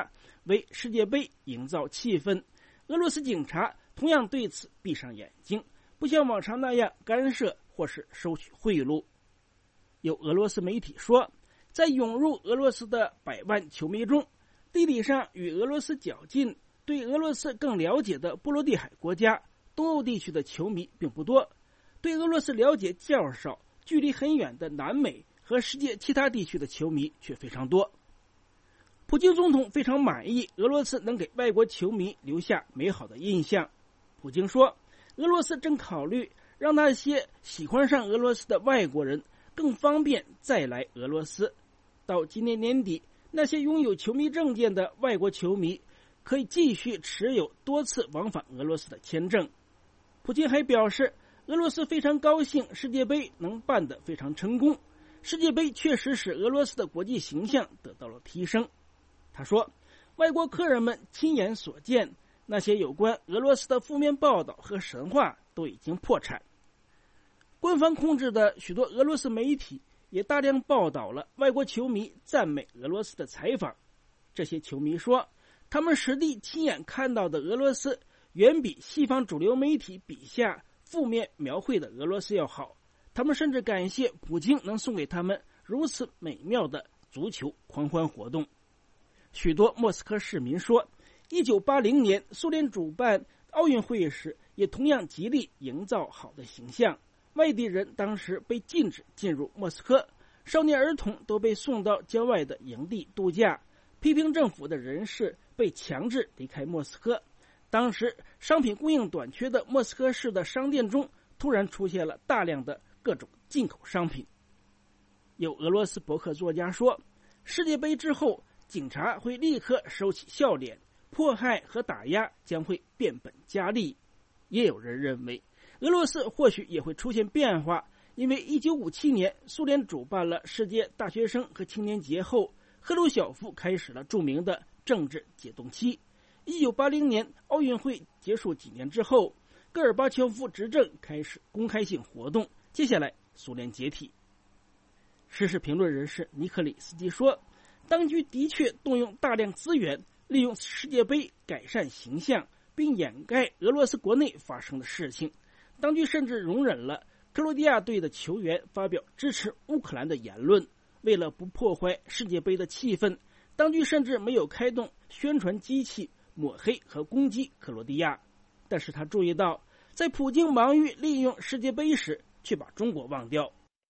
为世界杯营造气氛，俄罗斯警察同样对此闭上眼睛，不像往常那样干涉或是收取贿赂。有俄罗斯媒体说，在涌入俄罗斯的百万球迷中，地理上与俄罗斯较近、对俄罗斯更了解的波罗的海国家、东欧地区的球迷并不多，对俄罗斯了解较少、距离很远的南美和世界其他地区的球迷却非常多。普京总统非常满意俄罗斯能给外国球迷留下美好的印象。普京说，俄罗斯正考虑让那些喜欢上俄罗斯的外国人更方便再来俄罗斯。到今年年底，那些拥有球迷证件的外国球迷可以继续持有多次往返俄罗斯的签证。普京还表示，俄罗斯非常高兴世界杯能办得非常成功，世界杯确实使俄罗斯的国际形象得到了提升。他说，外国客人们亲眼所见，那些有关俄罗斯的负面报道和神话都已经破产。官方控制的许多俄罗斯媒体也大量报道了外国球迷赞美俄罗斯的采访。这些球迷说，他们实地亲眼看到的俄罗斯远比西方主流媒体笔下负面描绘的俄罗斯要好。他们甚至感谢普京能送给他们如此美妙的足球狂欢活动。许多莫斯科市民说，一九八零年苏联主办奥运会时也同样极力营造好的形象。外地人当时被禁止进入莫斯科，少年儿童都被送到郊外的营地度假，批评政府的人士被强制离开莫斯科。当时商品供应短缺的莫斯科市的商店中突然出现了大量的各种进口商品。有俄罗斯博客作家说，世界杯之后警察会立刻收起笑脸，迫害和打压将会变本加厉。也有人认为，俄罗斯或许也会出现变化，因为一九五七年苏联主办了世界大学生和青年节后，赫鲁晓夫开始了著名的政治解冻期。一九八零年奥运会结束几年之后，戈尔巴乔夫执政开始公开性活动，接下来苏联解体。时事评论人士尼克里斯基说，当局的确动用大量资源，利用世界杯改善形象，并掩盖俄罗斯国内发生的事情。当局甚至容忍了克罗地亚队的球员发表支持乌克兰的言论。为了不破坏世界杯的气氛，当局甚至没有开动宣传机器抹黑和攻击克罗地亚。但是他注意到，在普京忙于利用世界杯时，却把中国忘掉。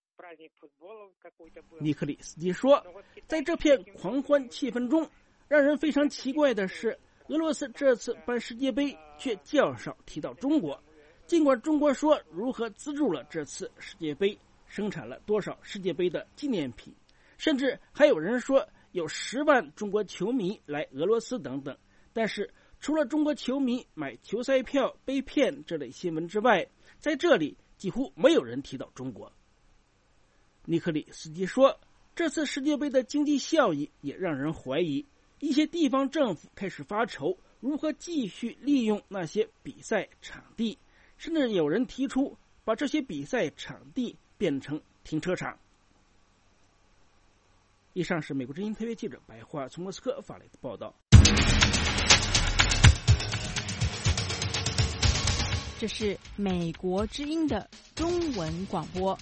尼克里斯基说，在这片狂欢气氛中，让人非常奇怪的是，俄罗斯这次办世界杯却较少提到中国。尽管中国说如何资助了这次世界杯，生产了多少世界杯的纪念品，甚至还有人说有十万中国球迷来俄罗斯等等，但是除了中国球迷买球赛票被骗这类新闻之外，在这里几乎没有人提到中国。尼克里斯基说，这次世界杯的经济效益也让人怀疑，一些地方政府开始发愁如何继续利用那些比赛场地，甚至有人提出把这些比赛场地变成停车场。以上是美国之音特约记者白桦从莫斯科发来的报道。 这是美国之音的中文广播。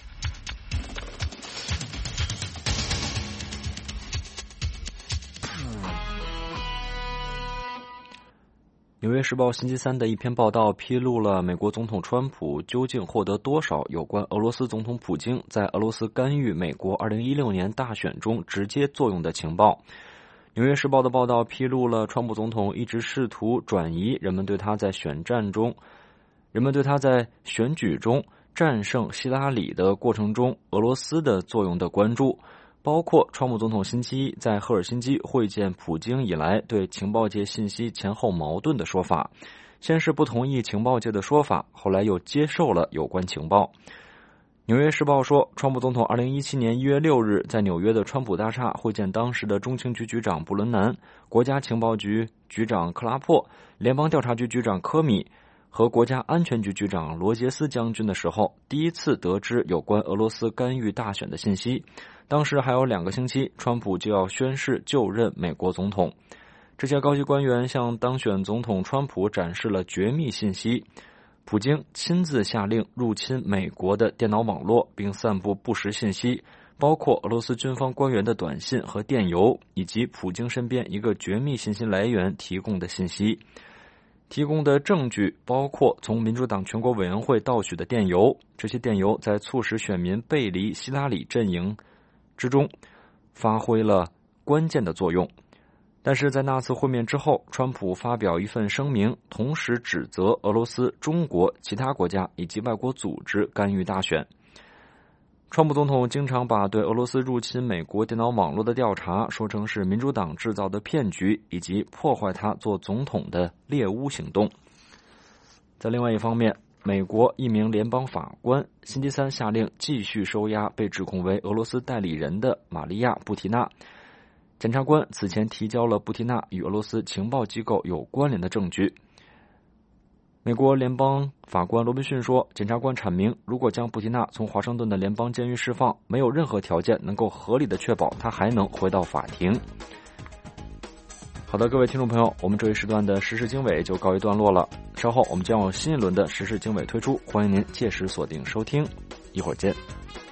纽约时报星期三的一篇报道披露了美国总统川普究竟获得多少有关俄罗斯总统普京在俄罗斯干预美国二零一六年大选中直接作用的情报。纽约时报的报道披露了川普总统一直试图转移人们对他在选战中人们对他在选举中战胜希拉里的过程中俄罗斯的作用的关注，包括川普总统星期一在赫尔辛基会见普京以来对情报界信息前后矛盾的说法，先是不同意情报界的说法，后来又接受了有关情报。纽约时报说，川普总统二零一七年一月六日在纽约的川普大厦会见当时的中情局局长布伦南、国家情报局局长克拉珀、联邦调查局局长科米和国家安全局局长罗杰斯将军的时候，第一次得知有关俄罗斯干预大选的信息。当时还有两个星期，川普就要宣誓就任美国总统。 这些高级官员向当选总统川普展示了绝密信息，普京亲自下令入侵美国的电脑网络，并散布不实信息，包括俄罗斯军方官员的短信和电邮，以及普京身边一个绝密信息来源提供的信息。提供的证据包括从民主党全国委员会盗取的电邮，这些电邮在促使选民背离希拉里阵营之中发挥了关键的作用。但是在那次会面之后，川普发表一份声明，同时指责俄罗斯、中国、其他国家以及外国组织干预大选。川普总统经常把对俄罗斯入侵美国电脑网络的调查说成是民主党制造的骗局，以及破坏他做总统的猎巫行动。在另外一方面，美国一名联邦法官星期三下令继续收押被指控为俄罗斯代理人的玛利亚·布提娜。检察官此前提交了布提娜与俄罗斯情报机构有关联的证据。美国联邦法官罗宾逊说，检察官阐明，如果将布提娜从华盛顿的联邦监狱释放，没有任何条件能够合理的确保他还能回到法庭。好的，各位听众朋友，我们这一时段的时事经纬就告一段落了，稍后我们将有新一轮的时事经纬推出，欢迎您届时锁定收听，一会儿见。